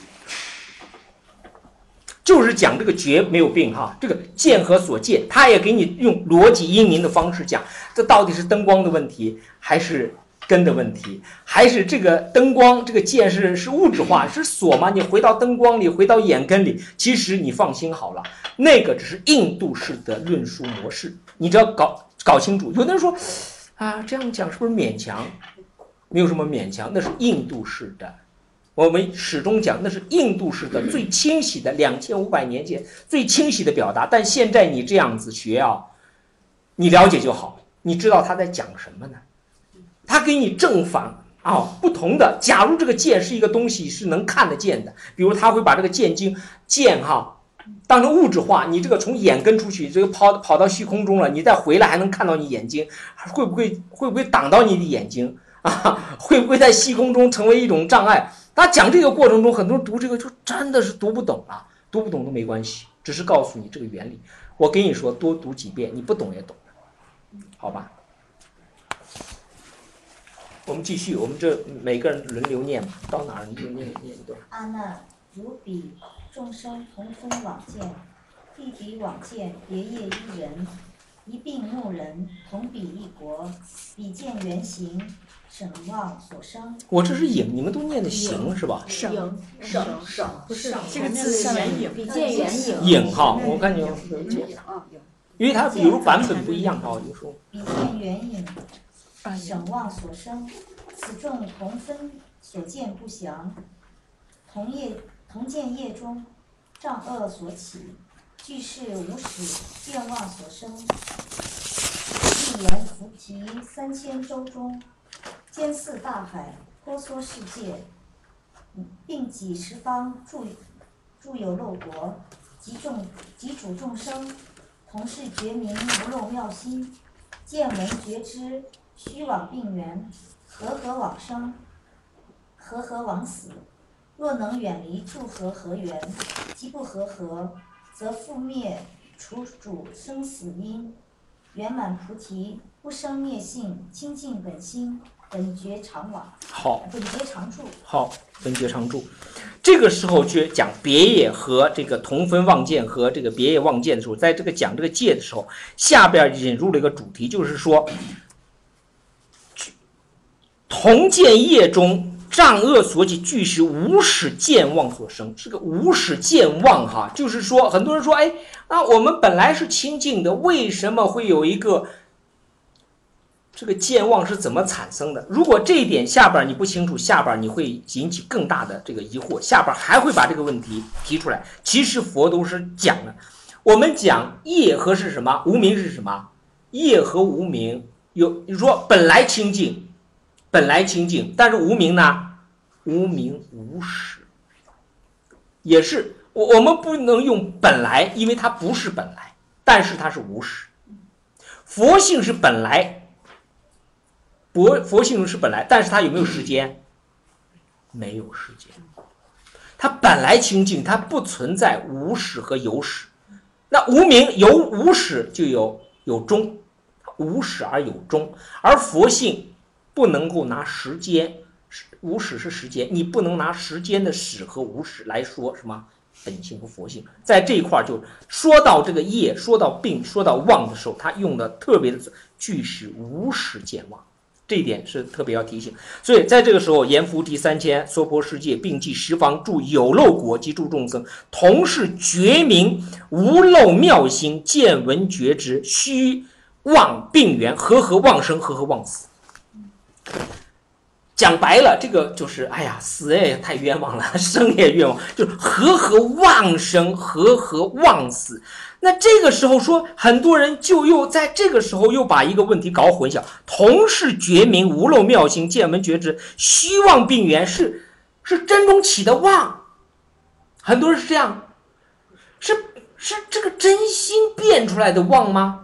就是讲这个觉没有病哈，这个见和所见，他也给你用逻辑因明的方式讲，这到底是灯光的问题，还是根的问题，还是这个灯光这个见是物质化，是所吗？你回到灯光里，回到眼根里，其实你放心好了。那个只是印度式的论述模式，你只要搞清楚。有的人说啊，这样讲是不是勉强？没有什么勉强，那是印度式的。我们始终讲那是印度式的最清晰的2500年前最清晰的表达。但现在你这样子学啊，你了解就好，你知道他在讲什么呢？他给你正反不同的。假如这个见是一个东西是能看得见的，比如他会把这个见当成物质化，你这个从眼根出去，这个跑到虚空中了，你再回来还能看到你眼睛，会不会挡到你的眼睛啊，会不会在虚空中成为一种障碍？他讲这个过程中，很多人读这个就真的是读不懂啊，读不懂都没关系，只是告诉你这个原理。我跟你说，多读几遍，你不懂也懂，好吧？我们继续，我们这每个人轮流念嘛，到哪儿你就念一段。 阿难，如彼众生同分往见，必彼往见别业一人，一病目人，同彼一国，比见原形，省望所生。 我这是影，你们都念的形是吧？ 省不是这个字是原影，比见原影。 影哈，我看见，因为它比如版本不一样哈，有时候。 比见原影，省望所生。此众同分所见不详，同见业中障恶所起，俱是无始见望所生。一言菩提3000洲中，兼四大海，婆娑世界，并几十方住有漏国，及主众生，同是觉明无漏妙心，见闻觉知，虚妄病缘，和往生，和往死。若能远离诸和缘，即不和，则复灭除主生死因，圆满菩提，不生灭性，清净本心，本觉常往。 好， 本觉常住。 好，本觉常住。这个时候去讲别业和这个同分妄见和这个别业妄见的时候，在这个讲这个戒的时候，下边引入了一个主题，就是说同见业中障恶所起，俱是无始见妄所生。这个无始见妄哈，就是说很多人说，哎，那我们本来是清净的，为什么会有一个这个见妄是怎么产生的？如果这一点下边你不清楚，下边你会引起更大的这个疑惑，下边还会把这个问题提出来。其实佛都是讲的，我们讲业和是什么，无明是什么？业和无明有，你说本来清净，但是无明呢？无明无始，也是我们不能用本来，因为它不是本来，但是它是无始。佛性是本来，佛性是本来，但是它有没有时间？没有时间。它本来清净，它不存在无始和有始。那无明有无始就有终，无始而有终，而佛性不能够拿时间，无始是时间，你不能拿时间的始和无始来说什么本性和佛性。在这一块就说到这个业，说到病，说到妄的时候，他用的特别的字，俱是无始见妄，这一点是特别要提醒。所以在这个时候，阎浮提3000娑婆世界，并济十方住有漏国及诸众生，同是觉明无漏妙心，见闻觉知，虚妄病缘，和妄生，和妄死。讲白了，这个就是哎呀，死也太冤枉了，生也冤枉，就是和妄生，和妄死。那这个时候说，很多人就又在这个时候又把一个问题搞混淆，同是觉明无漏妙心，见闻觉知，虚妄病缘，是真中起的妄。很多人是这样，是这个真心变出来的妄吗？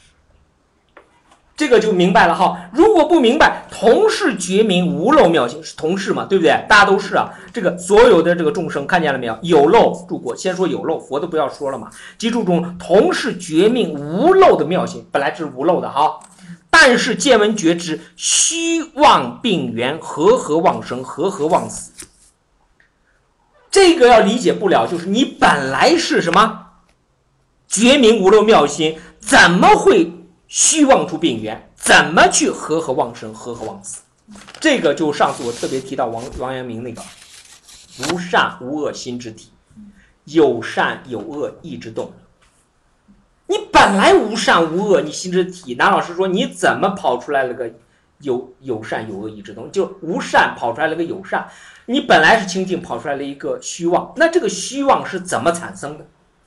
这个就明白了哈。如果不明白，同是觉明无漏妙心，是同是嘛，对不对？大家都是啊。这个所有的这个众生看见了没有？有漏住过，先说有漏，佛都不要说了嘛。记住中同是觉明无漏的妙心，本来是无漏的哈。但是见闻觉知，虚妄病缘，和妄生，和妄死。这个要理解不了，就是你本来是什么？觉明无漏妙心，怎么会虚妄出病缘？怎么去和妄生，和妄死？这个就上次我特别提到王阳明那个无善无恶心之体，有善有恶意之动。你本来无善无恶，你心之体，南老师说你怎么跑出来了个有善有恶意之动？就无善跑出来了个有善，你本来是清净，跑出来了一个虚妄。那这个虚妄是怎么产生的？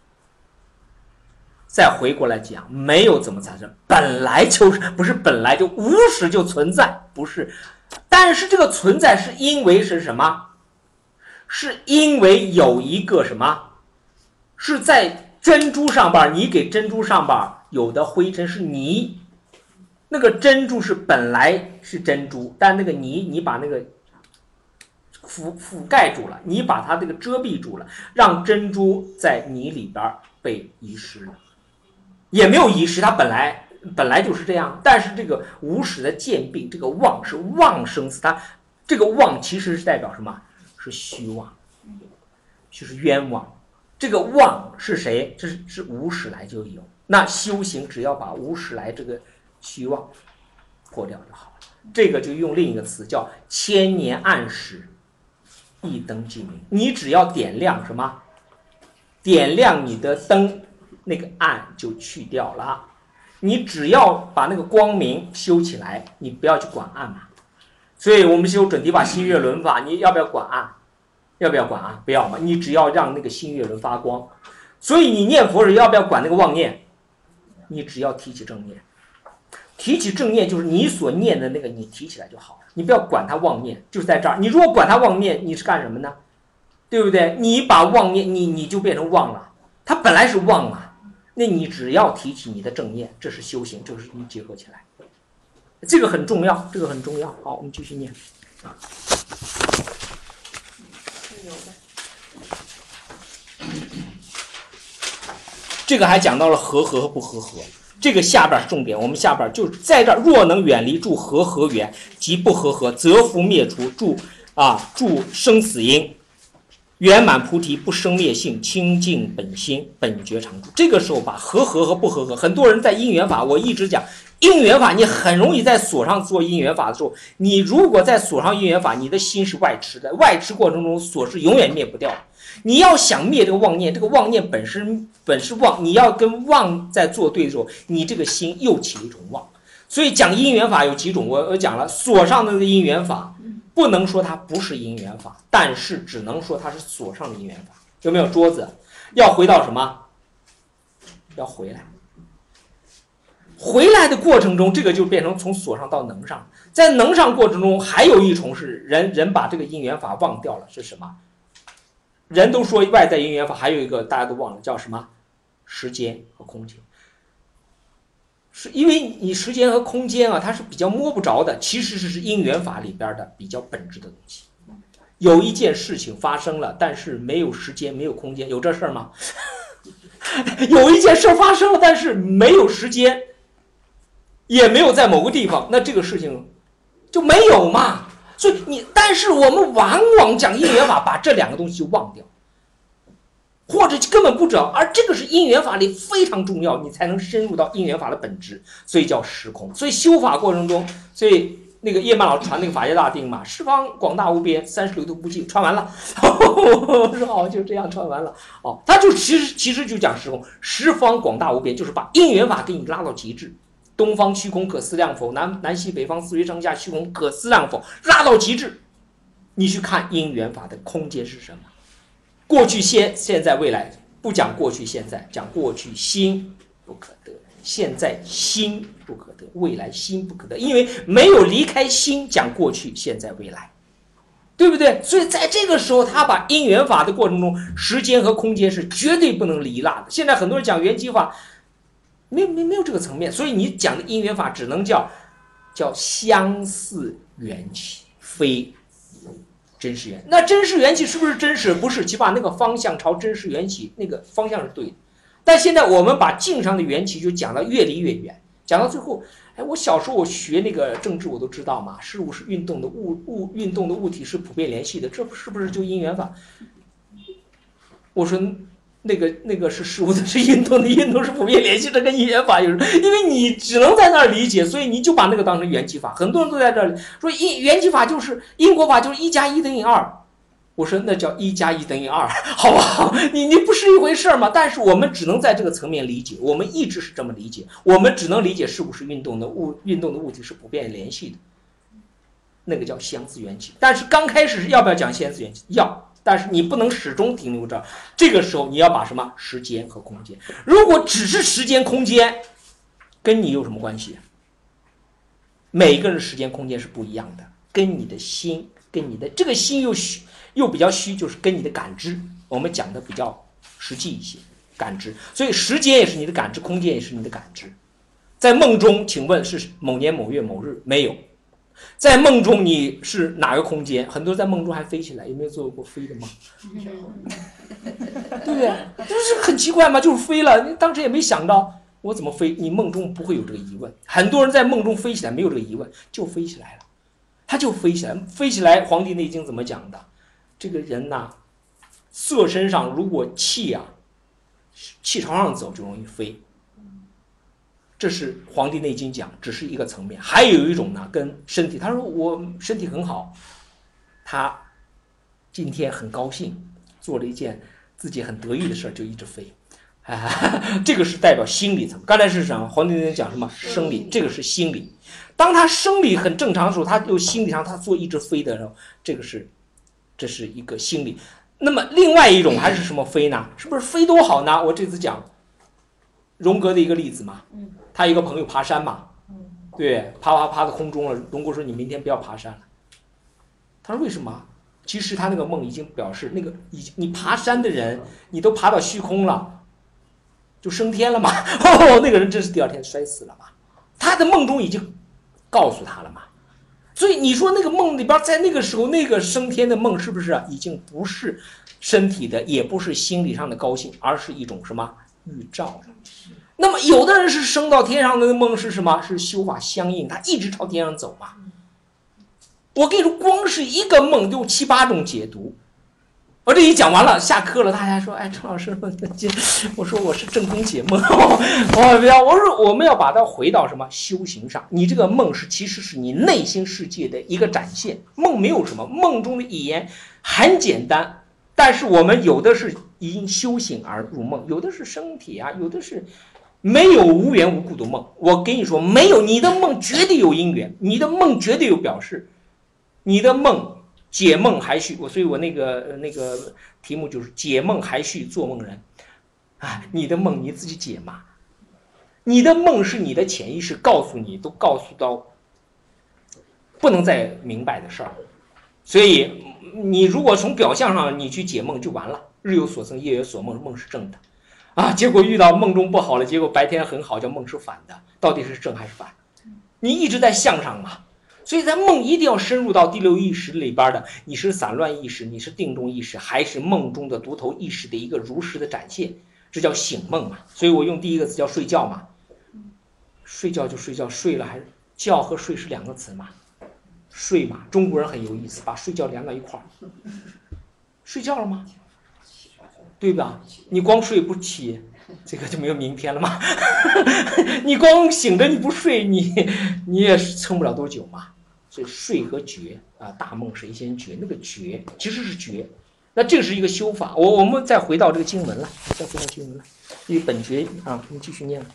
再回过来讲，没有怎么产生，本来就是不是本来就无始就存在，不是。但是这个存在是因为是什么？是因为有一个什么？是在珍珠上边，你给珍珠上边有的灰尘是泥， 那个珍珠是本来是珍珠，但那个泥你把那个覆盖住了，你把它这个遮蔽住了，让珍珠在泥里边被遗失了，也没有遗失，它本来就是这样。但是这个无始的渐病，这个妄是妄生死，它这个妄其实是代表什么？是虚妄，就是冤枉。这个妄是谁？这是无始来就有。那修行只要把无始来这个虚妄破掉就好了。这个就用另一个词叫千年暗时，一灯即明。你只要点亮什么？点亮你的灯，那个暗就去掉了。你只要把那个光明修起来，你不要去管暗嘛。所以我们修准提法心月轮法，你要不要管暗？要不要管暗？不要嘛，你只要让那个心月轮发光。所以你念佛时要不要管那个妄念？你只要提起正念。提起正念就是你所念的那个，你提起来就好了，你不要管它妄念，就是在这儿。你如果管它妄念，你是干什么呢？对不对？你把妄念，你就变成妄了，它本来是妄嘛，那你只要提起你的正念，这是修行，这是你结合起来，这个很重要，这个很重要。好，我们继续念。这个还讲到了和合和不和合。这个下边是重点，我们下边就是在这儿，若能远离助和合缘及不和合，则复灭除助生死因，圆满菩提，不生灭性，清净本心，本觉常住。这个时候把和合和不和合，很多人在因缘法，我一直讲因缘法，你很容易在锁上做因缘法的时候，你如果在锁上因缘法，你的心是外持的，外持过程中锁是永远灭不掉。你要想灭这个妄念，这个妄念本是妄，你要跟妄在作对的时候，你这个心又起了一种妄。所以讲因缘法有几种，我讲了，锁上的那个因缘法，不能说它不是因缘法，但是只能说它是锁上的因缘法。有没有桌子？要回到什么？要回来。回来的过程中，这个就变成从锁上到能上。在能上过程中，还有一重是人把这个因缘法忘掉了，是什么？人都说外在因缘法，还有一个大家都忘了，叫什么？时间和空间。是因为你时间和空间啊，它是比较摸不着的，其实是因缘法里边的比较本质的东西。有一件事情发生了，但是没有时间，没有空间，有这事儿吗？有一件事发生了，但是没有时间，也没有在某个地方，那这个事情就没有嘛。所以但是我们往往讲因缘法，把这两个东西就忘掉，或者根本不知道，而这个是因缘法里非常重要，你才能深入到因缘法的本质，所以叫时空。所以修法过程中，所以那个叶曼老师传那个法界大定嘛，十方广大无边，36度不尽，传完了，我说好，就这样传完了。哦，他就其实就讲时空，十方广大无边，就是把因缘法给你拉到极致。东方虚空可思量否？南西北方四维上下虚空可思量否？拉到极致，你去看因缘法的空间是什么？过去现在未来，不讲过去现在，讲过去心不可得，现在心不可得，未来心不可得，因为没有离开心讲过去现在未来，对不对？所以在这个时候，他把因缘法的过程中，时间和空间是绝对不能离落的。现在很多人讲缘起法，没有这个层面，所以你讲的因缘法只能叫相似缘起，非真实缘。那真实缘起是不是真实？不是，起码那个方向朝真实缘起那个方向是对的。但现在我们把境上的缘起就讲到越离越远，讲到最后，哎，我小时候我学那个政治我都知道嘛，事物是运动的，运动的物体是普遍联系的，这是不是就因缘法？我说那个是事物的，是运动的，运动是普遍联系，这跟因缘法有，因为你只能在那儿理解，所以你就把那个当成缘起法。很多人都在这里说缘起法就是因果法，就是1+1等于2。我说那叫1+1等于2，好不好？你不是一回事嘛。但是我们只能在这个层面理解，我们一直是这么理解，我们只能理解事物是运动的，运动的物体是普遍联系的，那个叫相似缘起。但是刚开始要不要讲相似缘起？要。但是你不能始终停留着，这个时候你要把什么时间和空间？如果只是时间空间，跟你有什么关系？每个人的时间空间是不一样的，跟你的心，跟你的这个心又比较虚，就是跟你的感知，我们讲的比较实际一些，感知。所以时间也是你的感知，空间也是你的感知。 在梦中，请问是某年某月某日？没有。在梦中你是哪个空间？很多人在梦中还飞起来，有没有做过飞的梦？对不对？就是很奇怪嘛，就是飞了，你当时也没想到我怎么飞，你梦中不会有这个疑问。很多人在梦中飞起来没有这个疑问，就飞起来了，他就飞起来，飞起来。《黄帝内经》怎么讲的？这个人呐，色身上如果气朝上走就容易飞。这是《黄帝内经》讲，只是一个层面。还有一种呢，跟身体，他说我身体很好，他今天很高兴，做了一件自己很得意的事儿，就一直飞。这个是代表心理层。刚才是什么？《黄帝内经》讲什么？生理，这个是心理。当他生理很正常的时候，他就心理上他做一直飞的时候，这是一个心理。那么另外一种还是什么飞呢？是不是飞多好呢？我这次讲荣格的一个例子嘛。他一个朋友爬山嘛，对，爬到空中了。荣格说：“你明天不要爬山了。”他说：“为什么？”其实他那个梦已经表示，那个你爬山的人，你都爬到虚空了，就升天了嘛。那个人真是第二天摔死了嘛。他的梦中已经告诉他了嘛。所以你说那个梦里边，在那个时候那个升天的梦，是不是已经不是身体的，也不是心理上的高兴，而是一种什么预兆？那么有的人是升到天上的梦是什么？是修法相应，他一直朝天上走嘛。我跟你说，光是一个梦就7、8种解读。我这一讲完了，下课了，大家说：“哎，陈老师，我说我是正宫解梦。”我说我们要把它回到什么修行上？你这个梦其实是你内心世界的一个展现。梦没有什么，梦中的语言很简单，但是我们有的是因修行而入梦，有的是身体啊，有的是。没有无缘无故的梦，我跟你说，没有，你的梦绝对有因缘，你的梦绝对有表示，你的梦解梦还续，所以我那个题目就是解梦还续做梦人，你的梦你自己解嘛，你的梦是你的潜意识告诉你，都告诉到不能再明白的事儿，所以你如果从表象上你去解梦就完了，日有所生夜有所梦，梦是正的。结果遇到梦中不好了，结果白天很好，叫梦是反的，到底是正还是反？你一直在向上嘛，所以在梦一定要深入到第六意识里边的，你是散乱意识，你是定中意识，还是梦中的独头意识的一个如实的展现，这叫醒梦嘛。所以我用第一个字叫睡觉嘛，睡觉就睡觉，睡了还是觉和睡是2个词嘛，睡嘛，中国人很有意思，把睡觉连到一块儿，睡觉了吗？对吧？你光睡不起，这个就没有明天了嘛。你光醒着你不睡，你也撑不了多久嘛。所以睡和觉大梦谁先觉？那个觉其实是觉，那这是一个修法。我们再回到这个经文了，因为本觉我们继续念了。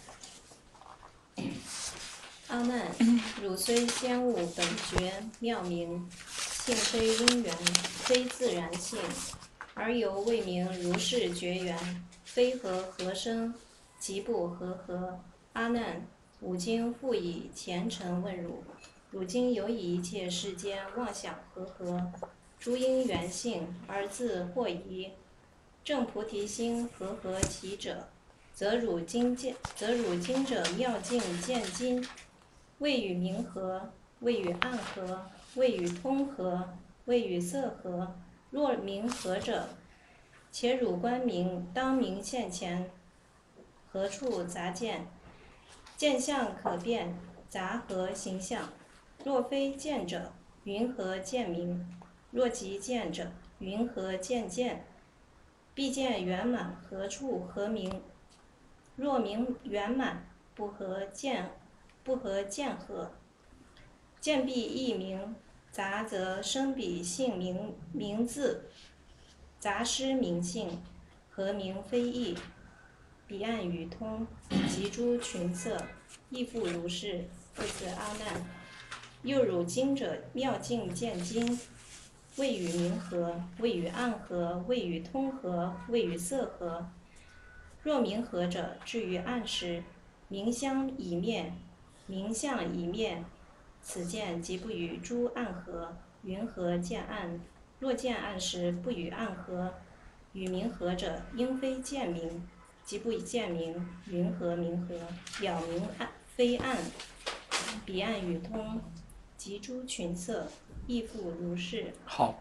阿难，汝虽先悟本觉妙明，性非因缘，非自然性。而犹未明如是觉缘，非和生，即不和。阿难，吾今复以前尘问汝：汝今有以一切世间妄想和？诸因缘性而自惑疑，正菩提心和其者？则汝今者妙境见今，谓与明和，谓与暗和，谓与通和，谓与色和。若明和者，且汝观明，当明现前，何处杂见？见相可辨，杂何形象？若非见者，云何见明？若即见者，云何见见？必见圆满，何处何明？若明圆满，不合见合？见必异明，杂则生彼性名字，杂失名性，何名非异？彼岸语通，及诸群色，亦复如是。复次阿难，又汝今者妙境见今，谓与明和，谓与暗和，谓与通和，谓与色和。若明和者，至于暗时，明相已灭，明相已灭，此见即不与诸暗合。云何见暗？若见暗时不与暗合，与明合者，应非见明，即不见明。云何明合？了明暗非岸，彼岸与通，及诸群色，亦复如是。 好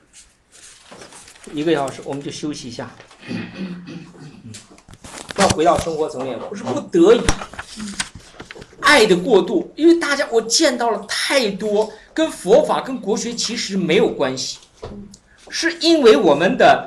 ，1个小时我们就休息一下。要回到生活层面，不是不得已。爱的过度，因为我见到了太多跟佛法跟国学其实没有关系，是因为我们的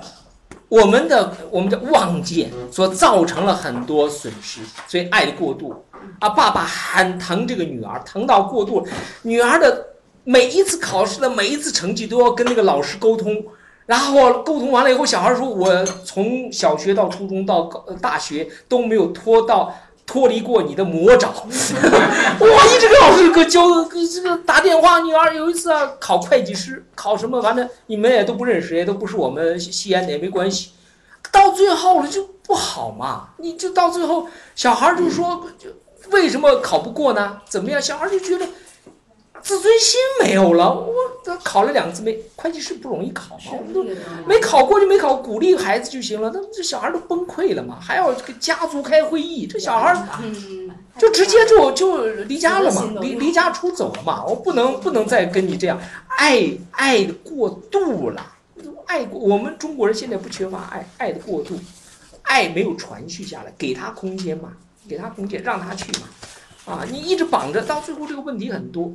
妄见所造成了很多损失，所以爱的过度啊，爸爸很疼这个女儿，疼到过度，女儿的每一次考试的每一次成绩都要跟那个老师沟通，然后沟通完了以后，小孩说我从小学到初中到大学都没有脱离过你的魔爪。我一直跟老师这个打电话，女儿有一次考会计师，考什么反正你们也都不认识，也都不是我们西安的，也没关系。到最后了就不好嘛，你就到最后小孩就说为什么考不过呢？怎么样？小孩就觉得自尊心没有了。我考了2次会计师不容易考嘛，我们都没考过就没考，鼓励孩子就行了。那这小孩都崩溃了嘛，还要给家族开会议，这小孩就直接就离家了嘛，离家出走了嘛。我不能再跟你这样爱的过度了。我们中国人现在不缺乏爱的过度，爱没有传续下来，给他空间嘛，给他空间让他去嘛。啊，你一直绑着，到最后这个问题很多。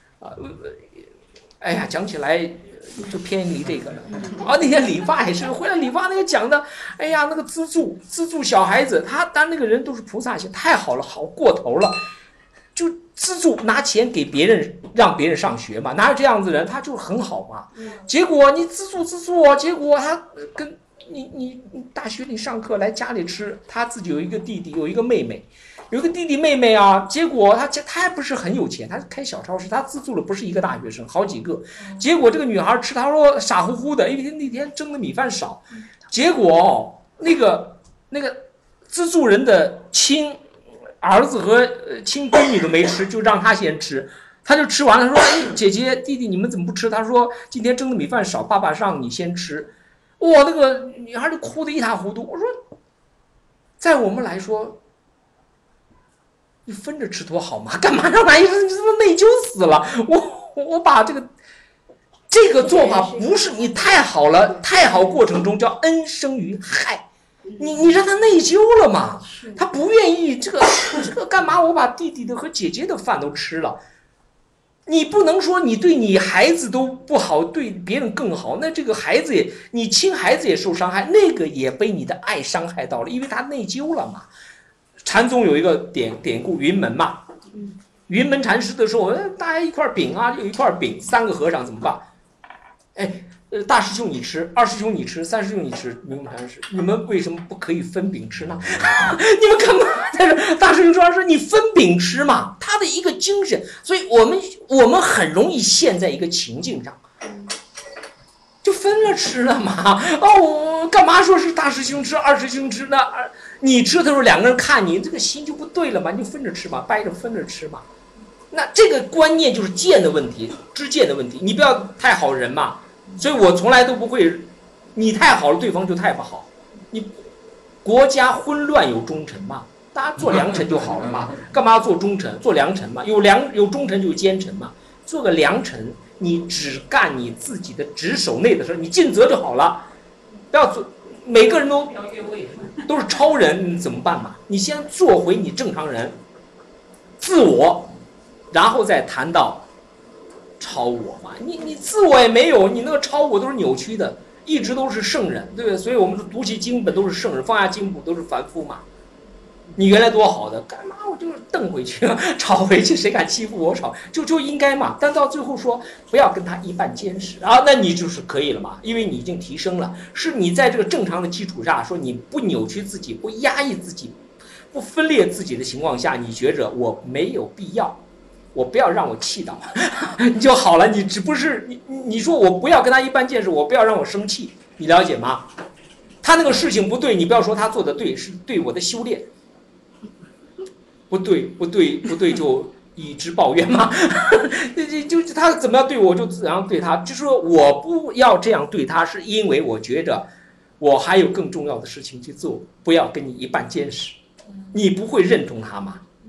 哎呀，讲起来就偏离这个了。啊，那天理发也是，回来理发那个讲的，哎呀，那个资助小孩子，他当那个人都是菩萨心，太好了，好过头了，就资助拿钱给别人，让别人上学嘛，哪有这样子的人？他就很好嘛。结果你资助，结果他跟你大学里上课来家里吃，他自己有一个弟弟，有一个妹妹。有个弟弟妹妹啊，结果他还不是很有钱，他开小超市，他资助了不是一个大学生，好几个。结果这个女孩吃，他说傻乎乎的，因为那天蒸的米饭少，结果那个资助人的亲儿子和亲闺女都没吃，就让他先吃，他就吃完了，说：“哎，姐姐弟弟你们怎么不吃？”他说：“今天蒸的米饭少，爸爸让你先吃。”哇，那个女孩就哭得一塌糊涂。我说，在我们来说。你分着吃多好嘛？干嘛让他一直这么内疚死了？我把这个做法不是你太好了，太好过程中叫恩生于害，你让他内疚了嘛？他不愿意这个干嘛？我把弟弟的和姐姐的饭都吃了，你不能说你对你孩子都不好，对别人更好，那这个孩子你亲孩子也受伤害，那个也被你的爱伤害到了，因为他内疚了嘛。禅宗有一个典故云门嘛，云门禅师的时候，大家一块饼啊，有一块饼，3个和尚怎么办？哎，大师兄你吃，二师兄你吃，三师兄你吃，云门禅师，你们为什么不可以分饼吃呢？你们干嘛在这？大师兄说你分饼吃嘛，他的一个精神，所以我们很容易陷在一个情境上。就分了吃了嘛。哦，我干嘛说是大师兄吃，二师兄吃呢？你吃的时候2个人看你，这个心就不对了嘛，你就分着吃嘛，掰着分着吃嘛。那这个观念就是见的问题，知见的问题。你不要太好人嘛，所以我从来都不会，你太好了，对方就太不好。你国家混乱有忠臣嘛，大家做良臣就好了嘛，干嘛要做忠臣？做良臣嘛，有忠臣就有奸臣嘛，做个良臣。你只干你自己的职守内的事，你尽责就好了，不要做。每个人都是超人，你怎么办嘛？你先做回你正常人，自我，然后再谈到超我嘛。你自我也没有，你那个超我都是扭曲的，一直都是圣人，对不对？所以我们读起经本都是圣人，放下经谱都是凡夫嘛。你原来多好的，干嘛我就瞪回去了，吵回去，谁敢欺负我吵，就应该嘛。但到最后说不要跟他一般见识啊，那你就是可以了嘛，因为你已经提升了，是你在这个正常的基础下，说你不扭曲自己，不压抑自己，不分裂自己的情况下，你觉着我没有必要，我不要让我气到，你就好了。你只不是你说我不要跟他一般见识，我不要让我生气，你了解吗？他那个事情不对，你不要说他做的对，是对我的修炼。不对，就以之抱怨嘛。就他怎么样对我，就怎样对他。就说我不要这样对他，是因为我觉着我还有更重要的事情去做，不要跟你一般见识。你不会认同他嘛？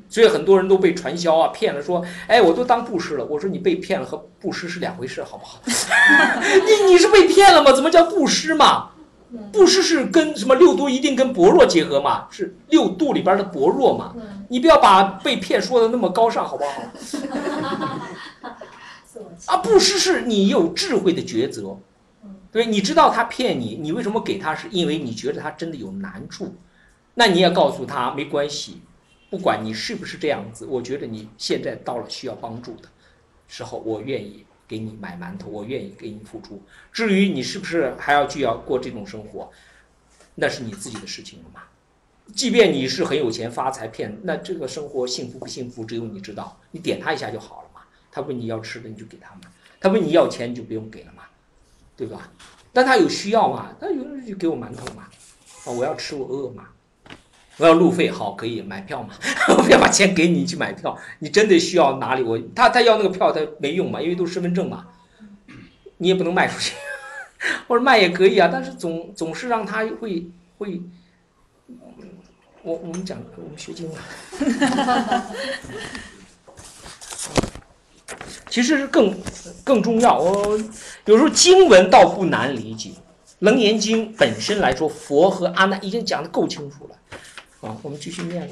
所以很多人都被传销啊骗了，说，哎，我都当布施了。我说你被骗了和布施是两回事，好不好？你是被骗了吗？怎么叫布施嘛？布施是跟什么六度一定跟般若结合嘛，是六度里边的般若嘛。你不要把被骗说的那么高尚，好不好？啊，布施是你有智慧的抉择。对，你知道他骗你，你为什么给他？是因为你觉得他真的有难处，那你也告诉他没关系，不管你是不是这样子，我觉得你现在到了需要帮助的时候，我愿意给你买馒头，我愿意给你付出。至于你是不是还要过这种生活，那是你自己的事情了嘛。即便你是很有钱发财骗，那这个生活幸福不幸福只有你知道，你点他一下就好了嘛。他问你要吃的你就给他嘛，他问你要钱你就不用给了嘛，对吧？但他有需要嘛，他有人就给我馒头嘛，啊，我要吃我饿嘛，我要路费好可以买票嘛，我不要把钱给你去买票，你真的需要哪里他要那个票他没用嘛，因为都是身份证嘛，你也不能卖出去，或者卖也可以啊，但是总是让他会，我们学经嘛。其实是更重要。有时候经文倒不难理解，《楞严经》本身来说，佛和阿难已经讲得够清楚了。啊，我们继续念了。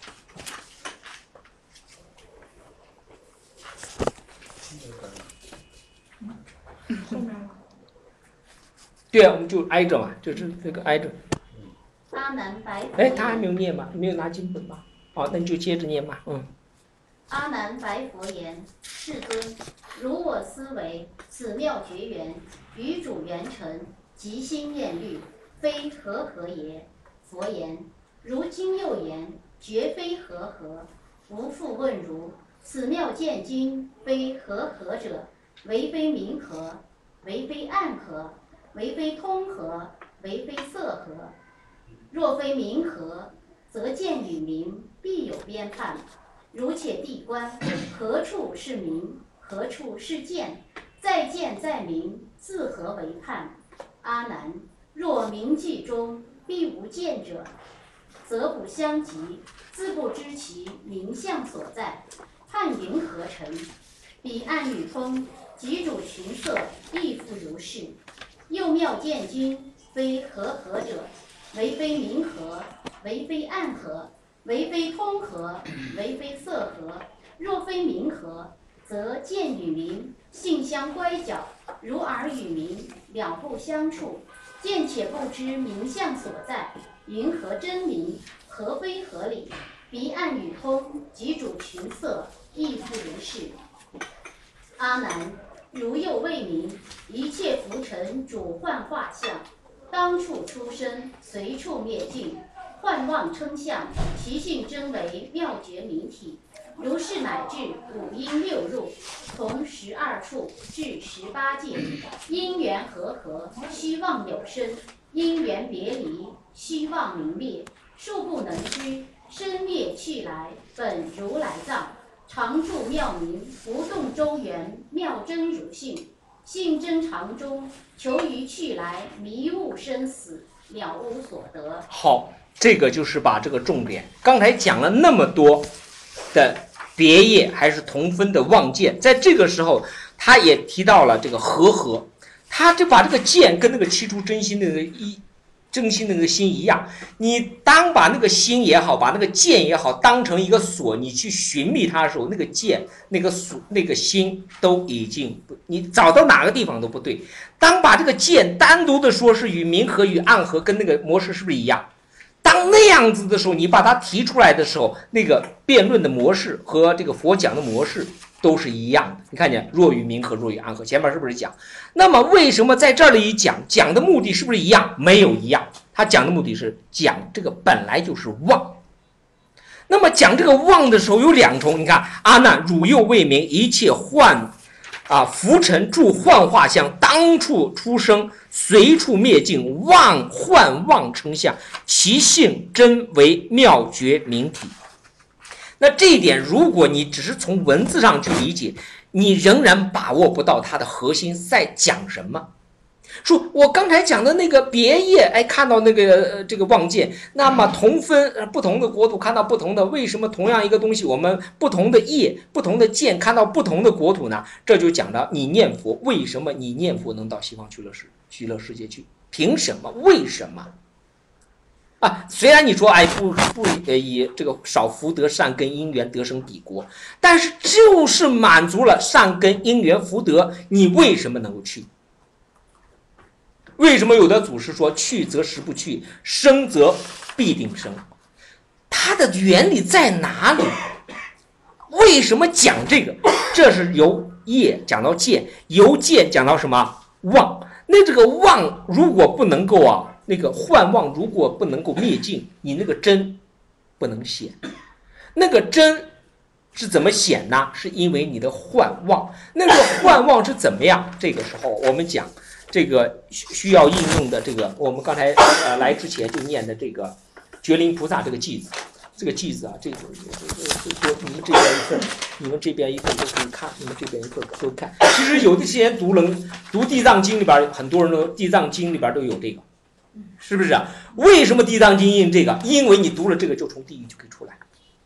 对啊，我们就挨着嘛，就是这个挨着。 阿难白佛。 哎，他还没有念吗？没有拿经本吗？好，那你就接着念嘛。 阿难白佛言：世尊，如我思维，此妙绝缘，于主圆成，即心厌虑，非和合也。佛言：如今又言，绝非和合。吾复问如：此妙见经，非和合者，为非明和，为非暗合，为非通合，为非色合。若非明和，则见与明必有边判。如且地观，何处是明，何处是见？在见在明，自何为判？阿难，若明记中必无见者，则不相及，自不知其名相所在，判云何成？彼岸与风，即主群色，亦复如是。又妙见经，非和合者，为非明和，为非暗合，为非通合，为非色合。若非明合，则见与明性相乖角，如耳与明两不相触，见且不知明相所在，云何真明？何非合理？彼暗与通，即主群色，亦复如是。阿难，如又未明，一切浮尘主幻化相，当处出生，随处灭尽，幻妄称相，其性真为妙觉明体。如是乃至五阴六入，从12处至18界，因缘和合，虚妄有生；因缘别离，虚妄明灭。数不能知，生灭去来，本如来藏。常住妙明，不动周圆，妙真如性。性真常中，求于去来，迷悟生死，了无所得。 好，这个就是把这个重点，刚才讲了那么多的别业还是同分的望见，在这个时候他也提到了这个和合，他就把这个见跟那个起初真心的那个真心的那个心一样，你当把那个心也好，把那个见也好当成一个锁，你去寻觅它的时候，那个见那个锁那个心都已经你找到哪个地方都不对。当把这个见单独的说是与明和与暗合，跟那个模式是不是一样？当那样子的时候，你把它提出来的时候，那个辩论的模式和这个佛讲的模式都是一样的。你看见若与明和，若与暗合，前面是不是讲？那么为什么在这里讲的目的是不是一样？没有一样，他讲的目的是讲这个本来就是妄。那么讲这个妄的时候有两重，你看阿难，汝又未明，一切浮尘住幻化相，当处出生，随处灭尽，幻妄称相，其性真为妙觉明体。那这一点，如果你只是从文字上去理解，你仍然把握不到它的核心在讲什么。 说我刚才讲的那个别业，哎，看到那个这个望见，那么同分不同的国土看到不同的，为什么同样一个东西，我们不同的业、不同的见看到不同的国土呢？这就讲了你念佛，为什么你念佛能到西方极乐世界去？凭什么？为什么？啊，虽然你说哎不以这个少福德善根因缘得生彼国，但是就是满足了善根因缘福德，你为什么能够去？为什么有的祖师说去则实不去，生则必定生？它的原理在哪里？为什么讲这个？这是由业讲到见，由见讲到什么妄？那这个妄如果不能够啊，那个幻妄如果不能够灭尽，你那个真不能显。那个真是怎么显呢？是因为你的幻妄。那个幻妄是怎么样？这个时候我们讲这个需要应用的这个，我们刚才来之前就念的这个觉林菩萨这个偈子。这个偈子啊，这你们这边一份，你们这边一份都可以看，你们这边一份都看。其实有的些人读地藏经里边，很多人都地藏经里边都有这个，是不是啊？为什么地藏经印这个？因为你读了这个就从地狱就可以出来。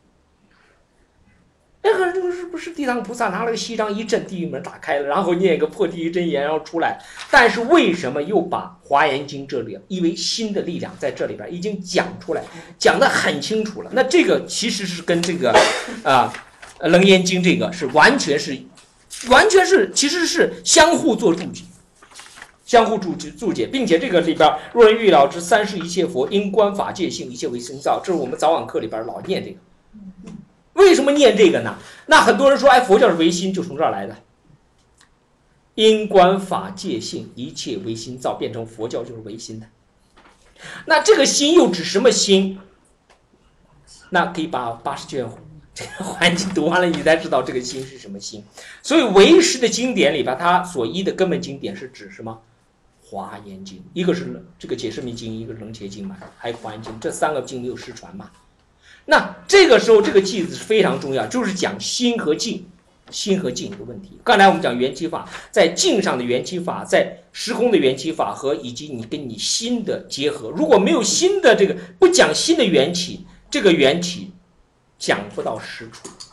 那个是不是地藏菩萨拿了个锡章一震，地狱门打开了，然后念一个破地狱真言，然后出来？但是为什么又把华严经这里，因为新的力量在这里边已经讲出来，讲得很清楚了。那这个其实是跟这个楞严经这个是完全是其实是相互做注解，相互注解，并且这个里边若人欲了知三世一切佛，因观法界性，一切为心造，这是我们早晚课里边老念这个。为什么念这个呢？那很多人说，哎，佛教是唯心，就从这儿来的。因观法界性，一切唯心造，变成佛教就是唯心的。那这个心又指什么心？那可以把80卷这个环境读完了，你才知道这个心是什么心。所以唯识的经典里边，它所依的根本经典是指什么？华严经，一个是这个解释密经，一个是楞伽经嘛，还有华严经，这3个经没有失传嘛。那这个时候这个偈子是非常重要，就是讲心和境的问题。刚才我们讲缘起法，在境上的缘起法，在时空的缘起法和以及你跟你心的结合。如果没有心的这个，不讲心的缘起，这个缘起讲不到实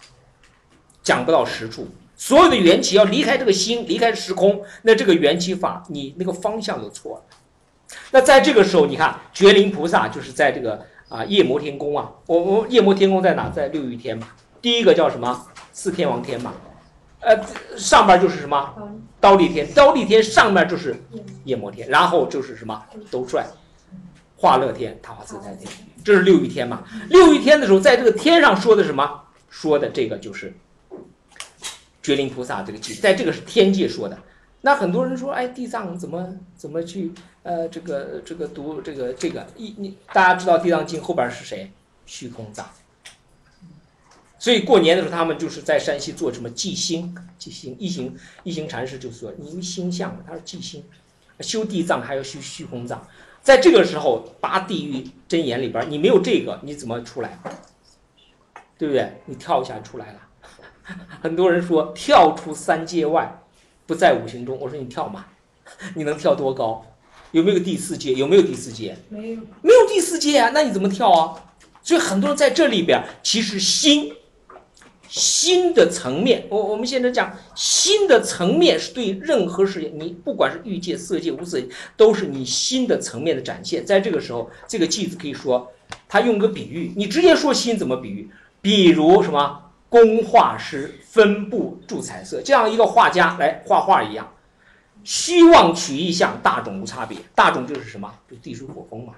处，所有的缘起要离开这个心，离开时空，那这个缘起法你那个方向就错了。那在这个时候，你看觉林菩萨就是在这个夜摩天宫啊，我夜摩天宫在哪？在六欲天嘛。第一个叫什么？四天王天嘛。上边就是什么？忉利天。忉利天上面就是夜摩天，然后就是什么？兜率、化乐天、他化自在天，这是六欲天嘛。六欲天的时候，在这个天上说的什么？说的这个就是觉林菩萨这个偈，在这个是天界说的。那很多人说，哎，地藏怎么去这个读这个大家知道地藏经后边是谁？虚空藏。所以过年的时候，他们就是在山西做什么祭星，一行禅师就说，你们星象他说祭星，修地藏还要修虚空藏。在这个时候8地狱真言里边，你没有这个，你怎么出来？对不对？你跳一下就出来了。很多人说跳出3界外。不在五行中，我说你跳嘛，你能跳多高？有没有第4界？有没有第4界？没有第4界啊，那你怎么跳啊？所以很多人在这里边，其实心的层面，我们现在讲心的层面是对任何事情，你不管是欲界、色界、无色界，都是你心的层面的展现。在这个时候，这个偈子可以说，他用个比喻，你直接说心怎么比喻？比如什么？工画师分布著彩色，这样一个画家来画画一样，虚妄取意象，大种无差别。大种就是什么？就地水火风嘛。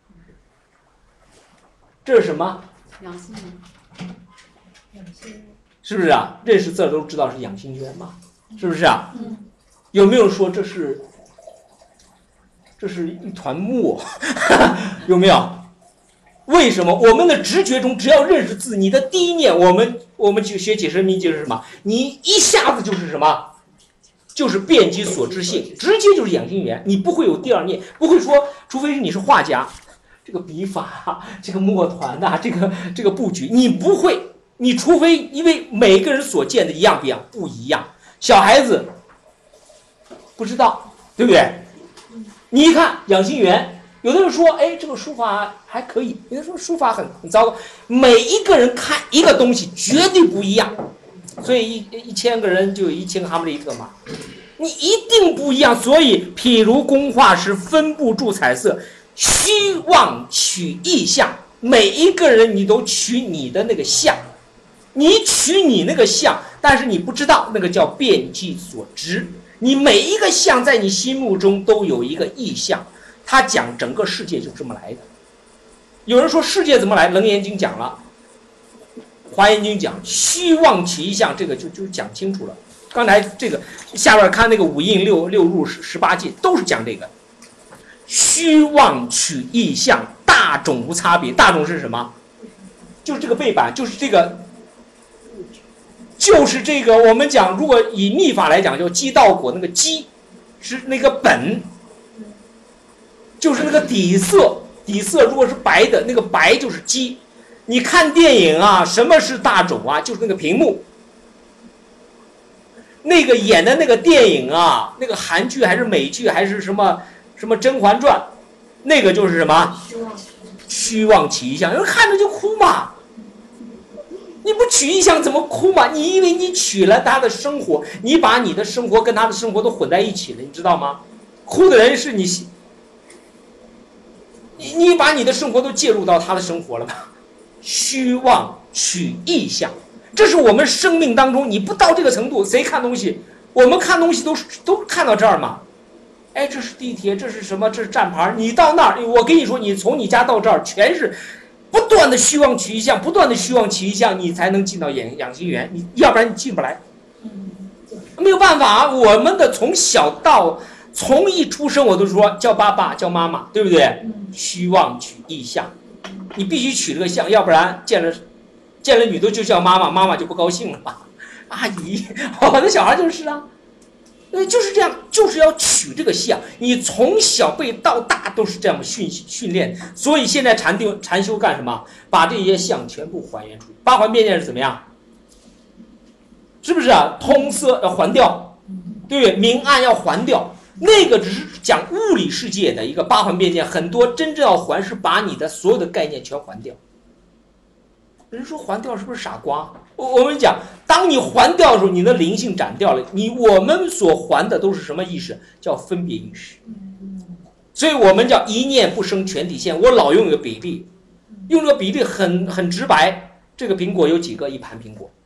这是什么？ 养心园。 是不是啊？认识字都知道是养心园嘛？是不是啊？有没有说这是一团墨？有没有？为什么我们的直觉中，只要认识字，你的第一念，我们去学解释密经是什么？你一下子就是什么？就是遍及所知性，直接就是养心园，你不会有第二念，不会说，除非是你是画家，这个笔法，这个墨团呐，这个布局，你不会，你除非因为每个人所见的一样不一样，小孩子不知道，对不对？ 你一看养心园，有的人说，哎，这个书法还可以，有的说书法很糟糕。每一个人看一个东西绝对不一样，所以1000个人就有1000个哈姆雷特嘛，你一定不一样。所以譬如工画师分布注彩色，虚妄取意象，每一个人你都取你的那个象，你取你那个象，但是你不知道那个叫变计所知。你每一个象在你心目中都有一个意象，他讲整个世界就这么来的。有人说世界怎么来，楞严经讲了，华严经讲虚妄取意象，这个就讲清楚了。刚才这个下边看那个五印六入18界都是讲这个虚妄取意象，大种无差别。大种是什么？就是这个背板，就是这个我们讲，如果以密法来讲，叫鸡道果，那个鸡是那个本，就是那个底色。底色如果是白的，那个白就是鸡。你看电影啊，什么是大种啊？就是那个屏幕。那个演的那个电影啊，那个韩剧还是美剧还是什么《甄嬛传》，那个就是什么虚妄取意象，人看着就哭嘛。你不取意象怎么哭嘛？你因为你取了他的生活，你把你的生活跟他的生活都混在一起了，你知道吗？哭的人是你把你的生活都介入到他的生活了吧？虚妄取意象，这是我们生命当中，你不到这个程度，谁看东西？我们看东西都看到这儿嘛。哎，这是地铁，这是什么？这是站牌。你到那儿，我跟你说，你从你家到这儿，全是不断的虚妄取意象，不断的虚妄取意象，你才能进到养心园，你要不然你进不来。没有办法，我们的从一出生我都说叫爸爸叫妈妈，对不对？虚妄取意象，你必须取这个象，要不然见了女的就叫妈妈，妈妈就不高兴了吧？阿姨，我的小孩就是啊，就是这样，就是要取这个象。你从小被到大都是这样训练，所以现在禅修干什么？把这些象全部还原出来。八环变见是怎么样？是不是啊？通色要还掉，对不对？明暗要还掉。那个只是讲物理世界的一个八环变见，很多真正要还是把你的所有的概念全还掉。人说还掉是不是傻瓜？我们讲，当你还掉的时候，你的灵性斩掉了。我们所还的都是什么意识？叫分别意识。所以我们叫一念不生全体现。我老用一个比例，用这个比例很直白。这个苹果有几个？一盘苹果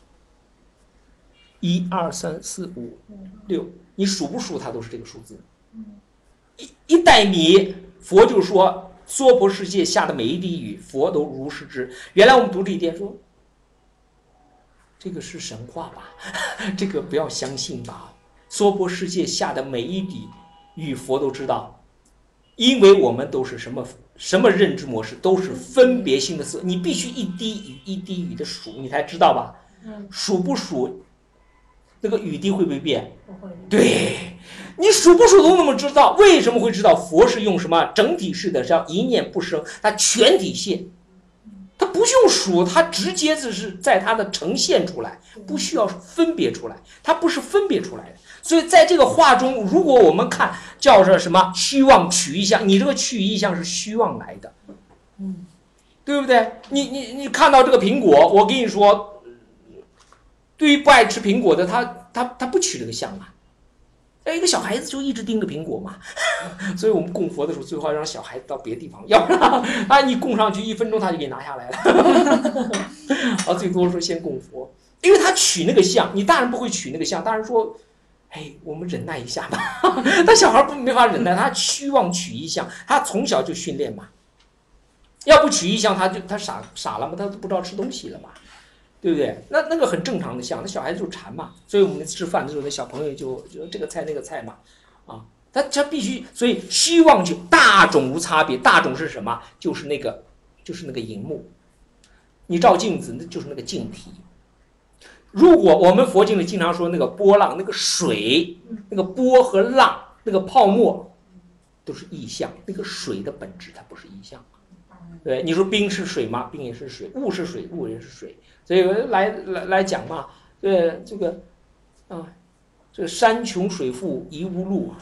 ，1、2、3、4、5、6，你数不数它都是这个数字。一袋米，佛就说娑婆世界下的每一滴雨，佛都如是知。原来我们读这一点说，这个是神话吧？这个不要相信吧？娑婆世界下的每一滴雨，佛都知道，因为我们都是什么认知模式，都是分别心的色。你必须一滴雨一滴雨的数，你才知道吧？数不数，那个雨滴会不会变？ 不会。 对，你数不数都那么知道。为什么会知道？佛是用什么整体式的，叫一念不生，它全体现，它不用数，它直接就是在它的呈现出来，不需要分别出来，它不是分别出来的。所以在这个画中，如果我们看叫做什么虚妄取意象，你这个取意象是虚妄来的，对不对？你看到这个苹果，我跟你说，对于不爱吃苹果的，他不取这个象啊。一个小孩子就一直盯着苹果嘛，所以我们供佛的时候最好让小孩子到别的地方，要不然你供上去1分钟他就给你拿下来了。最多说先供佛，因为他取那个象，你大人不会取那个象，大人说，我们忍耐一下吧。但小孩没法忍耐，他虚妄取意象，他从小就训练嘛。要不取意象，他傻了嘛，他都不知道吃东西了嘛。对不对？那个很正常的象，那小孩子就馋嘛，所以我们吃饭的时候，那小朋友就这个菜那个菜嘛，他必须，所以虚妄就大种无差别。大种是什么？就是那个荧幕，你照镜子，那就是那个镜体。如果我们佛经里经常说那个波浪，那个水，那个波和浪，那个泡沫，都是意象。那个水的本质它不是意象。对，你说冰是水吗？冰也是水，雾是水，雾也是水。所以来讲嘛，这个山穷水复疑无路，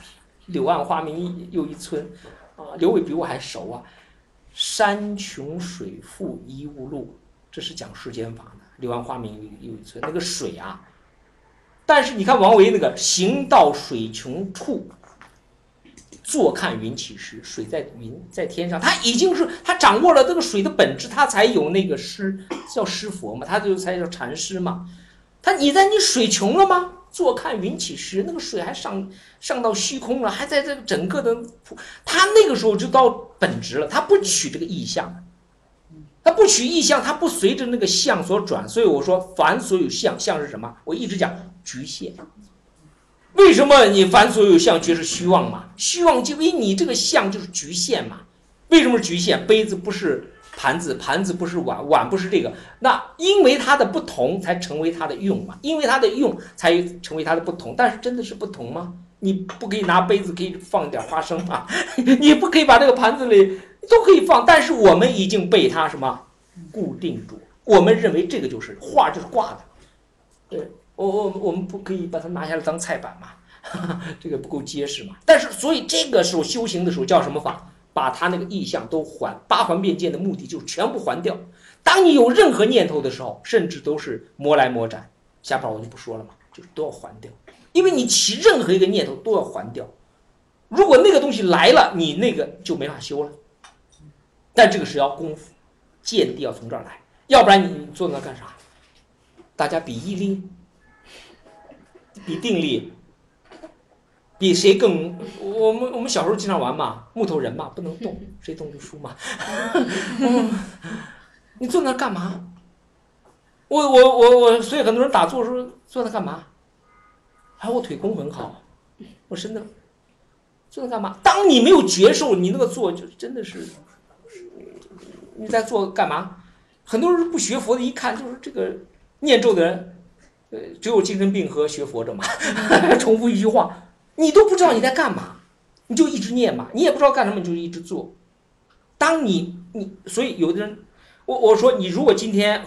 柳暗花明又一村啊，刘伟比我还熟啊。山穷水复疑无路，这是讲世间法的。柳暗花明又一村，那个水啊，但是你看王维那个行到水穷处，坐看云起时，水在云在天上，他已经是他掌握了这个水的本质，他才有那个诗叫诗佛嘛，他就才叫禅师嘛。你水穷了吗？坐看云起时，那个水还上到虚空了，还在这个整个的，他那个时候就到本质了，他不取这个意象，他不取意象，他不随着那个相所转，所以我说凡所有相，相是什么？我一直讲局限。为什么你凡所有相皆是虚妄嘛？虚妄就因为你这个相就是局限嘛。为什么是局限？杯子不是盘子，盘子不是碗，碗不是这个。那因为它的不同才成为它的用嘛，因为它的用才成为它的不同。但是真的是不同吗？你不可以拿杯子可以放点花生啊，你不可以把这个盘子里都可以放，但是我们已经被它什么固定住，我们认为这个就是画就是挂的，对。我们不可以把它拿下来当菜板嘛，这个不够结实嘛。但是所以这个时候修行的时候叫什么法？把它那个意象都还，八环辩见的目的就是全部还掉。当你有任何念头的时候，甚至都是磨来磨斩，下边我就不说了嘛，就是都要还掉，因为你起任何一个念头都要还掉。如果那个东西来了，你那个就没法修了。但这个是要功夫，见地要从这儿来，要不然你坐那干啥？大家比毅力。比定力，比谁更？我们小时候经常玩嘛，木头人嘛，不能动，谁动就输嘛。你坐那干嘛？我，所以很多人打坐说坐那干嘛？还有我腿功很好，我真的坐那干嘛？当你没有觉受，你那个坐就真的是你在做干嘛？很多人不学佛的，一看就是这个念咒的人。只有精神病和学佛者嘛，重复一句话，你都不知道你在干嘛，你就一直念嘛，你也不知道干什么，你就一直做。当你所以有的人，我说你如果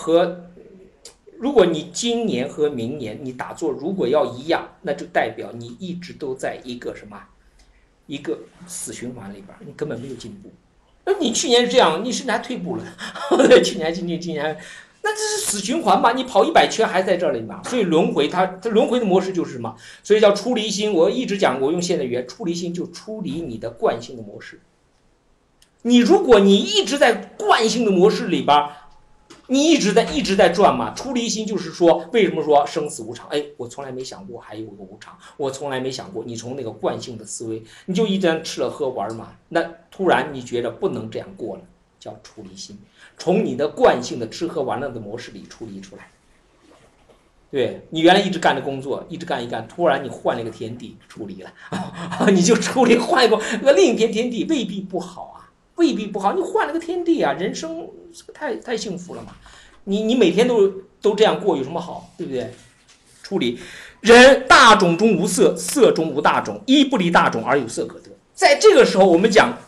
你今年和明年你打坐如果要一样，那就代表你一直都在一个什么，一个死循环里边，你根本没有进步。那你去年是这样，你甚至还退步了，去年、今年。那这是死循环嘛？你跑100圈还在这里嘛？所以轮回它轮回的模式就是什么？所以叫出离心。我一直讲，我用现代语言，出离心就出离你的惯性的模式。如果你一直在惯性的模式里边，你一直在转嘛。出离心就是说，为什么说生死无常？哎，我从来没想过还有个无常，我从来没想过。你从那个惯性的思维，你就一直吃了喝玩嘛。那突然你觉得不能这样过了，叫出离心。从你的惯性的吃喝玩乐的模式里处理出来，对你原来一直干的工作，一直干一干，突然你换了一个天地处理了，你就处理换一个另一片天地，未必不好啊，未必不好，你换了个天地啊，人生太幸福了嘛，你每天都这样过有什么好，对不对？处理人大种中无色，色中无大种，一不离大种而有色可得。在这个时候我们讲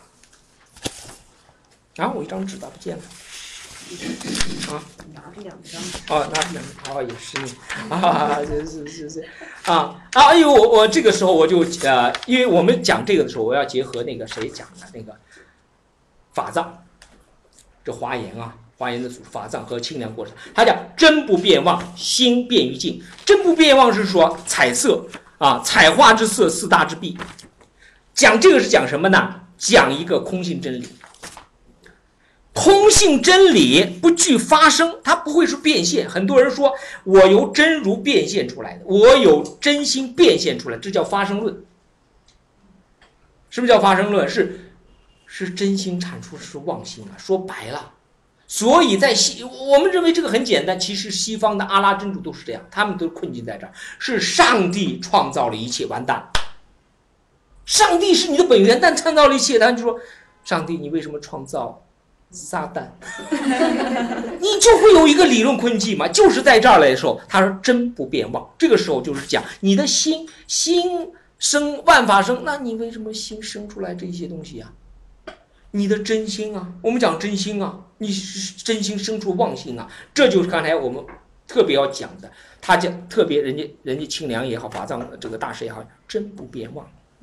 啊，我一张纸咋不见了？啊， 拿着2张。 哦，拿着2张，哦，也是你啊，是哎呦，我这个时候我就因为我们讲这个的时候，我要结合那个谁讲的那个法藏，这华严啊，华严的祖法藏和清凉过程，他讲真不变妄，心变于境。真不变妄是说彩色啊，彩花之色，四大之弊。讲这个是讲什么呢？讲一个空性真理。空性真理不具发生，它不会是变现。很多人说我由真如变现出来的，我有真心变现出来，这叫发生论。什么叫发生论？是真心产出是妄心啊，说白了。所以我们认为这个很简单，其实西方的阿拉真主都是这样，他们都困境在这儿，是上帝创造了一切，完蛋。上帝是你的本源，但创造了一切，他就说上帝你为什么创造撒旦？你就会有一个理论困境嘛，就是在这儿来的时候，他说真不变妄。这个时候就是讲你的心生万法生，那你为什么心生出来这些东西啊？你的真心啊，我们讲真心啊，你真心生出妄心啊，这就是刚才我们特别要讲的。他讲特别人家清凉也好，法藏这个大师也好，真不变妄。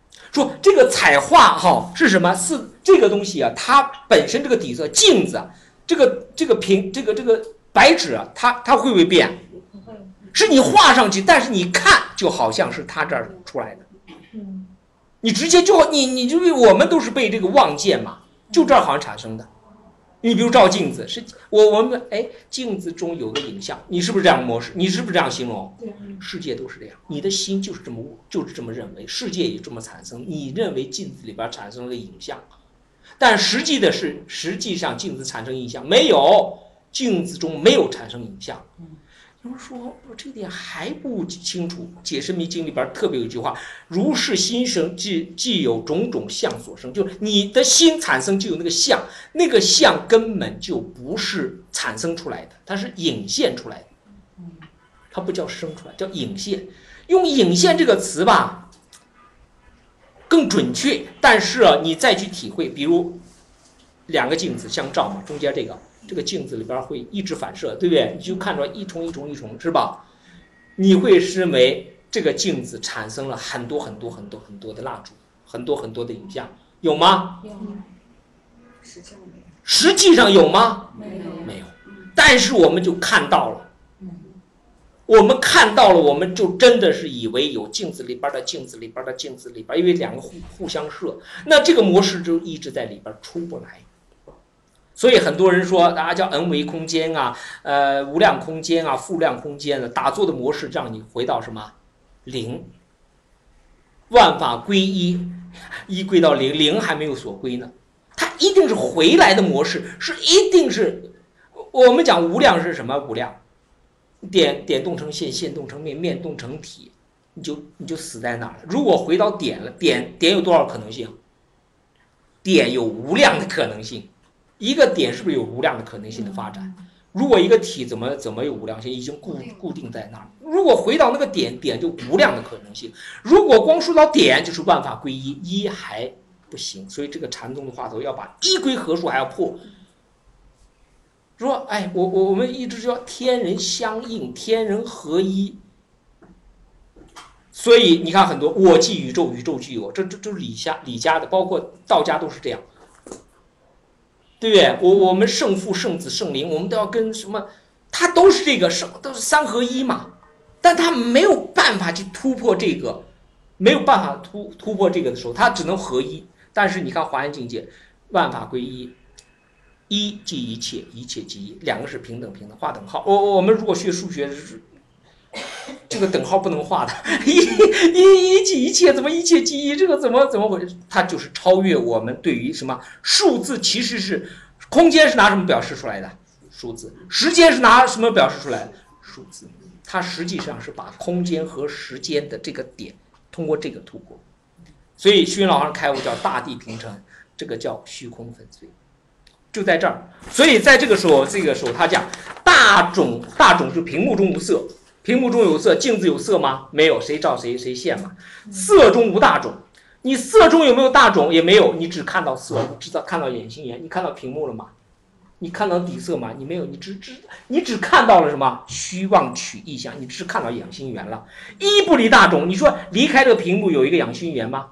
说这个彩画哈是什么？是这个东西啊，它本身这个底色镜子，这个白纸啊，它会不会变？是你画上去，但是你看就好像是它这儿出来的。你直接就你就是我们都是被这个望见嘛，就这儿好像产生的。你比如照镜子，是我们镜子中有个影像，你是不是这样模式？你是不是这样形容？世界都是这样，你的心就是这么认为，世界也这么产生。你认为镜子里边产生了个影像，但实际上镜子产生影像没有，镜子中没有产生影像。有人说我这点还不清楚，《解深密经》里边特别有一句话：如是心生，即有种种相所生。就是你的心产生就有那个相，那个相根本就不是产生出来的，它是隐现出来的，它不叫生出来，叫隐现。用隐现这个词吧更准确，但是你再去体会，比如两个镜子相照嘛，中间这个镜子里边会一直反射，对不对？你就看着一重是吧？你会认为这个镜子产生了很多的蜡烛，很多的影像，有吗？ 有。 实际上有吗？ 没有。 但是我们就看到了，我们看到了，我们就真的是以为有镜子里边的镜子里边的镜子里边，因为两个互相射，那这个模式就一直在里边出不来。所以很多人说大家叫 n 维空间啊，无量空间啊，负量空间的打坐的模式，让你回到什么零，万法归一，一归到零，零还没有所归呢，它一定是回来的模式，一定是我们讲无量是什么？无量，点动成线，线动成面，面动成体，你就死在那儿了。如果回到点了，点有多少可能性？点有无量的可能性。一个点是不是有无量的可能性的发展？如果一个体怎么有无量性？已经固定在那儿。如果回到那个点就无量的可能性。如果光说到点，就是万法归一，一还不行。所以这个禅宗的话头要把一归合数还要破。说我们一直说天人相应，天人合一。所以你看很多我即宇宙，宇宙即我，这是李家的，包括道家都是这样。对不对？我们圣父、圣子、圣灵，我们都要跟什么？它都是这个都是三合一嘛。但它没有办法去突破这个，没有办法突破这个的时候，它只能合一。但是你看华严境界，万法归一，一即一切，一切即一，两个是平等，画等号。我们如果学数学，这个等号不能画的，一即一切，怎么一切即一？这个怎么回事？它就是超越我们对于什么数字，其实是空间是拿什么表示出来的？数字。时间是拿什么表示出来的？数字。它实际上是把空间和时间的这个点通过这个突破。所以虚云老师开悟叫大地平成，这个叫虚空粉碎，就在这儿。所以在这个时候他讲大种就屏幕中无色。屏幕中有色，镜子有色吗？没有，谁照谁现嘛。色中无大种，你色中有没有大种？也没有，你只看到色，你只看到眼心眼，你看到屏幕了吗？你看到底色吗？你没有，你只看到了什么？虚妄取意象，你只看到养心缘了。一不离大种，你说离开这个屏幕有一个养心缘吗？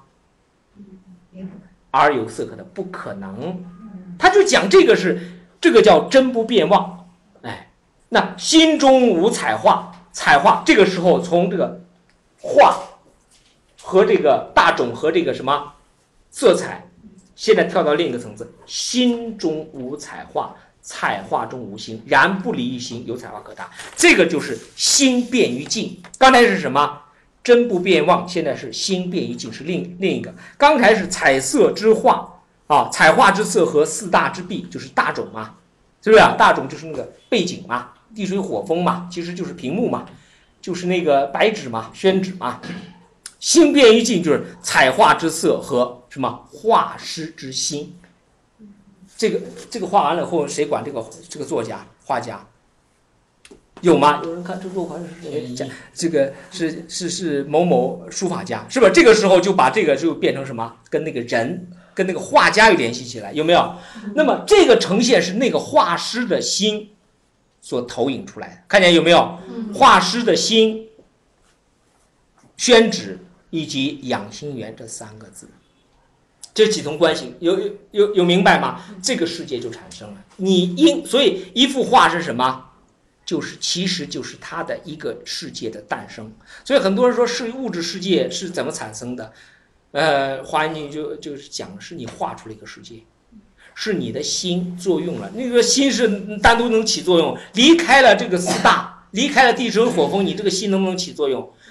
而有色可得，不可能。他就讲这个叫真不变妄。那心中无彩画。彩画这个时候从这个画和这个大种和这个什么色彩，现在跳到另一个层次，心中无彩画，彩画中无心，然不离一心，有彩画可达。这个就是心变于境。刚才是什么？真不变妄，现在是心变于境，是另一个。刚才是彩色之画啊，彩画之色和四大之壁，就是大种嘛，是不是啊？大种就是那个背景嘛。地水火风嘛，其实就是屏幕嘛，就是那个白纸嘛，宣纸嘛。心变于境就是彩画之色和什么画师之心。这个画完了后，谁管这个作家画家？有吗？有人看这作画是谁？这个是某某书法家，是吧？这个时候就把这个就变成什么？跟那个人跟那个画家有联系起来，有没有？那么这个呈现是那个画师的心所投影出来的，看见有没有？画师的心，宣纸以及养心园这3个字，这几层关系有明白吗？这个世界就产生了。所以一幅画是什么？其实就是它的一个世界的诞生。所以很多人说是物质世界是怎么产生的？华严经就是讲的是你画出了一个世界，是你的心作用了，那个心是单独能起作用，离开了这个4大，离开了地水火风，你这个心能不能起作用？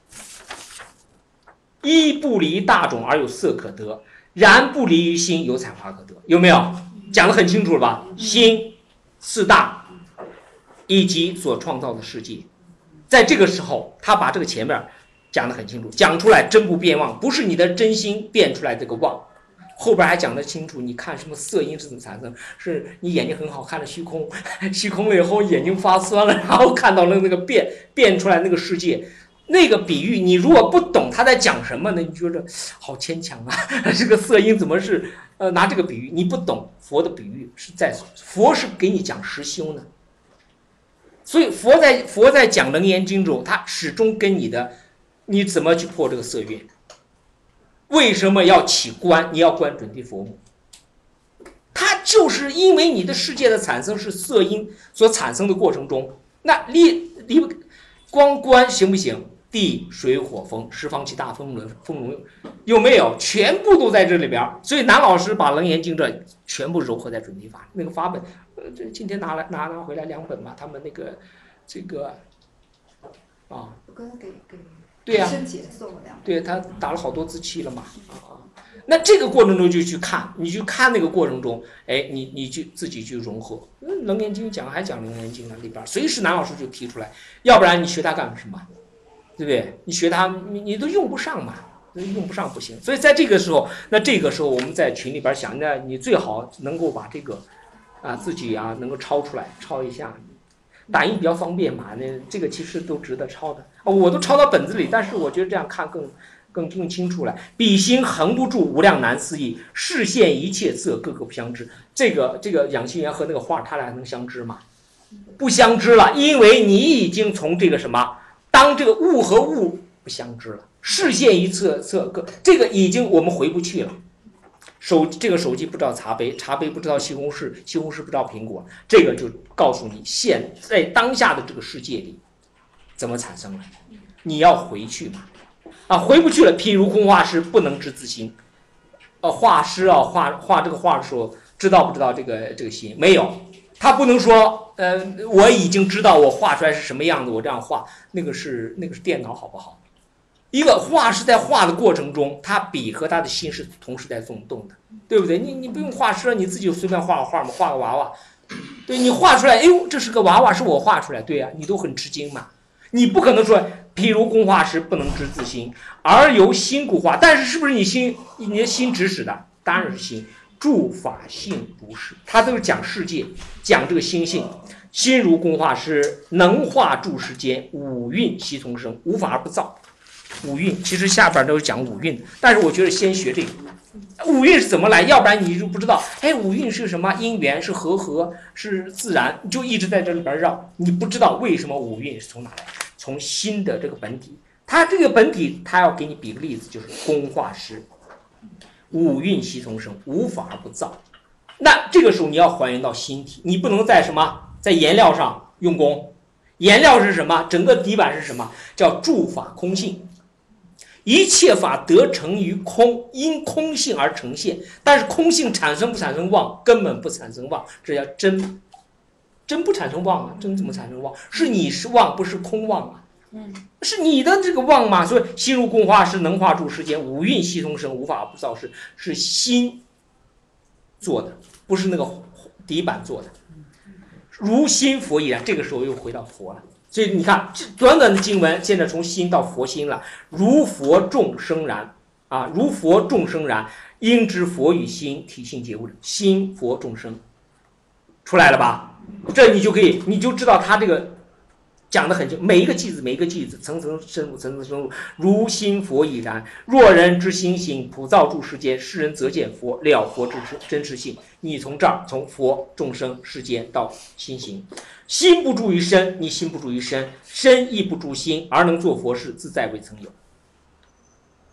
一不离大种而有色可得，然不离于心有彩花可得，有没有？讲得很清楚了吧？心、4大以及所创造的世界，在这个时候他把这个前面讲得很清楚，讲出来真不变妄，不是你的真心变出来这个妄。后边还讲得清楚，你看什么色音是怎么产生，是你眼睛很好看的虚空，虚空了以后眼睛发酸了，然后看到了那个变出来那个世界。那个比喻你如果不懂他在讲什么呢，你觉得好牵强啊，这个色音怎么是拿这个比喻？你不懂佛的比喻佛是给你讲实修呢。所以佛在讲楞严经中，他始终跟你怎么去破这个色愿，为什么要起观？你要观准提佛母，它就是因为你的世界的产生是色音所产生的过程中，那光观行不行？地水火风十方七大风轮有没有？全部都在这里边。所以南老师把楞严经这全部糅合在准提法那个法本，这今天拿回来2本嘛，他们那个这个啊， 我刚才给对呀， 申姐送了2本， 对他打了好多字期了嘛那这个过程中就去看，你去看那个过程中，哎，你去自己去融合。楞严经还讲楞严经里边，随时南老师就提出来，要不然你学它干什么？对不对？你学它，你都用不上嘛，用不上不行。所以在这个时候，我们在群里边想着，你最好能够把这个自己能够抄出来，抄一下。打印比较方便嘛，那这个其实都值得抄的。我都抄到本子里，但是我觉得这样看更清楚了。彼心恒不住，无量难思议，视现一切色，各个不相知。这个养心园和那个画，它俩能相知吗？不相知了，因为你已经从这个什么，当这个物和物不相知了，视现一切色，这个已经我们回不去了。这个手机不知道茶杯，茶杯不知道西红柿，西红柿不知道苹果，这个就告诉你现在当下的这个世界里怎么产生的，你要回去嘛。回不去了。譬如空画师不能知自心，画师画这个画的时候，知道不知道这个心？没有，他不能说我已经知道我画出来是什么样子，我这样画，那个是电脑好不好？一个画是在画的过程中，他笔和他的心是同时在动的，对不对？你不用画师，你自己随便画个画嘛，画个娃娃，对你画出来，哎呦，这是个娃娃，是我画出来，对呀，你都很吃惊嘛。你不可能说，譬如工画师不能知自心，而由心故画，但是是不是你的心指使的？当然是心。诸法性如是，他都是讲世界，讲这个心性。心如工画师，能画诸世间，五蕴悉从生，无法而不造。五蕴其实下边都是讲五蕴，但是我觉得先学这个。五蕴是怎么来？要不然你就不知道，五蕴是什么？因缘是和是自然，你就一直在这里边绕，你不知道为什么五蕴是从哪来？从心的这个本体，它这个本体，它要给你比个例子，就是工画师，五蕴悉从生，无法而不造。那这个时候你要还原到心体，你不能在什么，在颜料上用功。颜料是什么？整个底板是什么？叫诸法空性。一切法得成于空，因空性而呈现。但是空性产生不产生妄？根本不产生妄，这叫真。真不产生妄啊！真怎么产生妄？是你是妄，不是空妄啊。是你的这个妄嘛。所以心如工画师，能画诸世间，五蕴悉从生，无法而不造，是心做的，不是那个底板做的。如心佛亦然，这个时候又回到佛了。所以你看，这短短的经文，现在从心到佛心了。如佛众生然啊，如佛众生然，应知佛与心体性皆无人。心佛众生出来了吧？这你就知道他这个讲得很清，每一个句子层层深入，如心佛亦然。若人之心行，普造诸世间，世人则见佛，了佛之真实性。你从这儿，从佛、众生、世间到心行，心不住于身，你心不住于身，身亦不住心，而能做佛事，自在未曾有。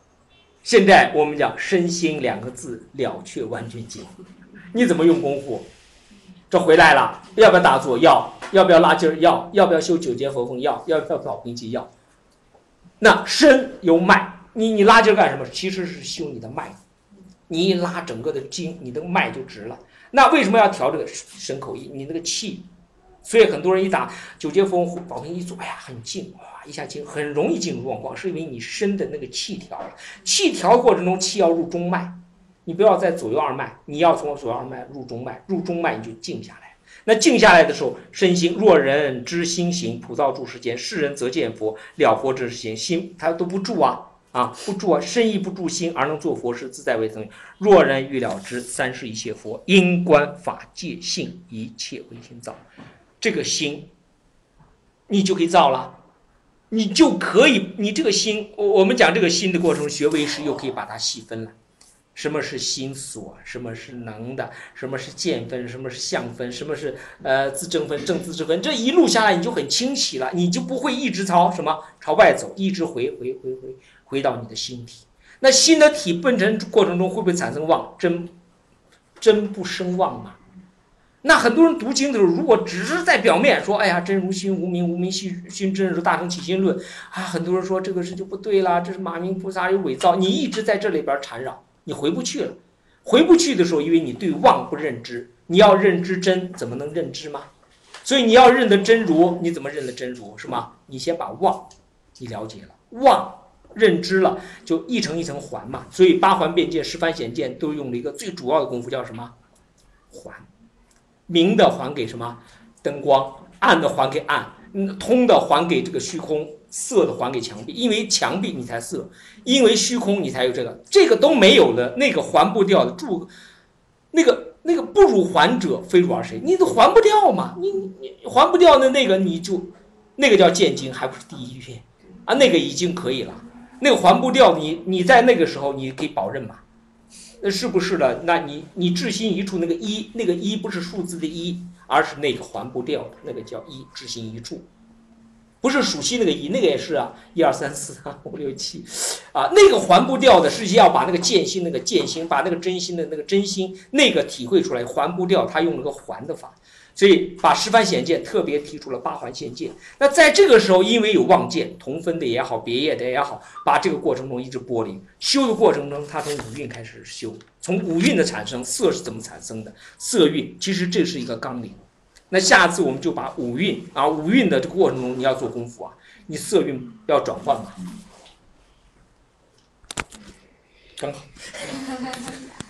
现在我们讲身心两个字了却万卷经，你怎么用功夫？这回来了，要不要打坐？要不要拉筋儿？要不要修九节佛风？要不要保平气？要。那身由脉，你拉筋儿干什么？其实是修你的脉，你一拉整个的筋，你的脉就直了。那为什么要调这个身口意？你那个气。所以很多人一打九节佛风保平一做，哎呀很静，哇一下静，很容易进入状况，是因为你身的那个气调了。气调的过程中，气要入中脉，你不要在左右二脉，你要从左右二脉入中脉，入中脉你就静下来。那静下来的时候，身心若人知心行，普造诸世间，是人则见佛，了佛之行，心他都不住不住身亦不住心，而能作佛事，自在为僧。若人欲了知，三世一切佛，因观法界性，一切唯心造。这个心，你就可以造了，你就可以，你这个心，我们讲这个心的过程，学唯识又可以把它细分了。什么是心所？什么是能的？什么是见分？什么是相分？什么是自证分、正自知分？这一路下来你就很清晰了，你就不会一直朝外走，一直回到你的心体。那心的体本身过程中会不会产生妄？真不生妄嘛？那很多人读经的时候，如果只是在表面说，哎呀，真如心无名，无名心真如，大乘起心论啊，很多人说这个事就不对了，这是马明菩萨有伪造，你一直在这里边缠绕，你回不去了。回不去的时候，因为你对妄不认知，你要认知真，怎么能认知吗？所以你要认得真如，你怎么认得真如是吗？你先把妄你了解了，妄认知了，就一层一层还嘛。所以八环辩界、十番显见都用了一个最主要的功夫，叫什么？还。明的还给什么？灯光，暗的还给暗，通的还给这个虚空，色的还给墙壁，因为墙壁你才色，因为虚空你才有这个都没有的，那个还不掉的住，那个不辱还者，非辱而谁？你都还不掉嘛，你还不掉的那个你就那个叫见经，还不是第一篇啊，那个已经可以了，那个还不掉你在那个时候你可以保证嘛。是不是的？那你至心一处那个一不是数字的一，而是那个还不掉的那个叫一，至心一处，不是属心那个一，那个也是啊，1、2、3、4、5、6、7啊，那个还不掉的是要把那个见心那个见心，把那个真心的那个真心那个体会出来，还不掉，他用了个还的法。所以把十番显见特别提出了八环现见。那在这个时候，因为有妄见，同分的也好，别业的也好，把这个过程中一直剥离。修的过程中，他从五蕴开始修，从五蕴的产生，色是怎么产生的？色蕴，其实这是一个纲领。那下次我们就把五蕴五蕴的这个过程中，你要做功夫啊，你色蕴要转换嘛，刚好。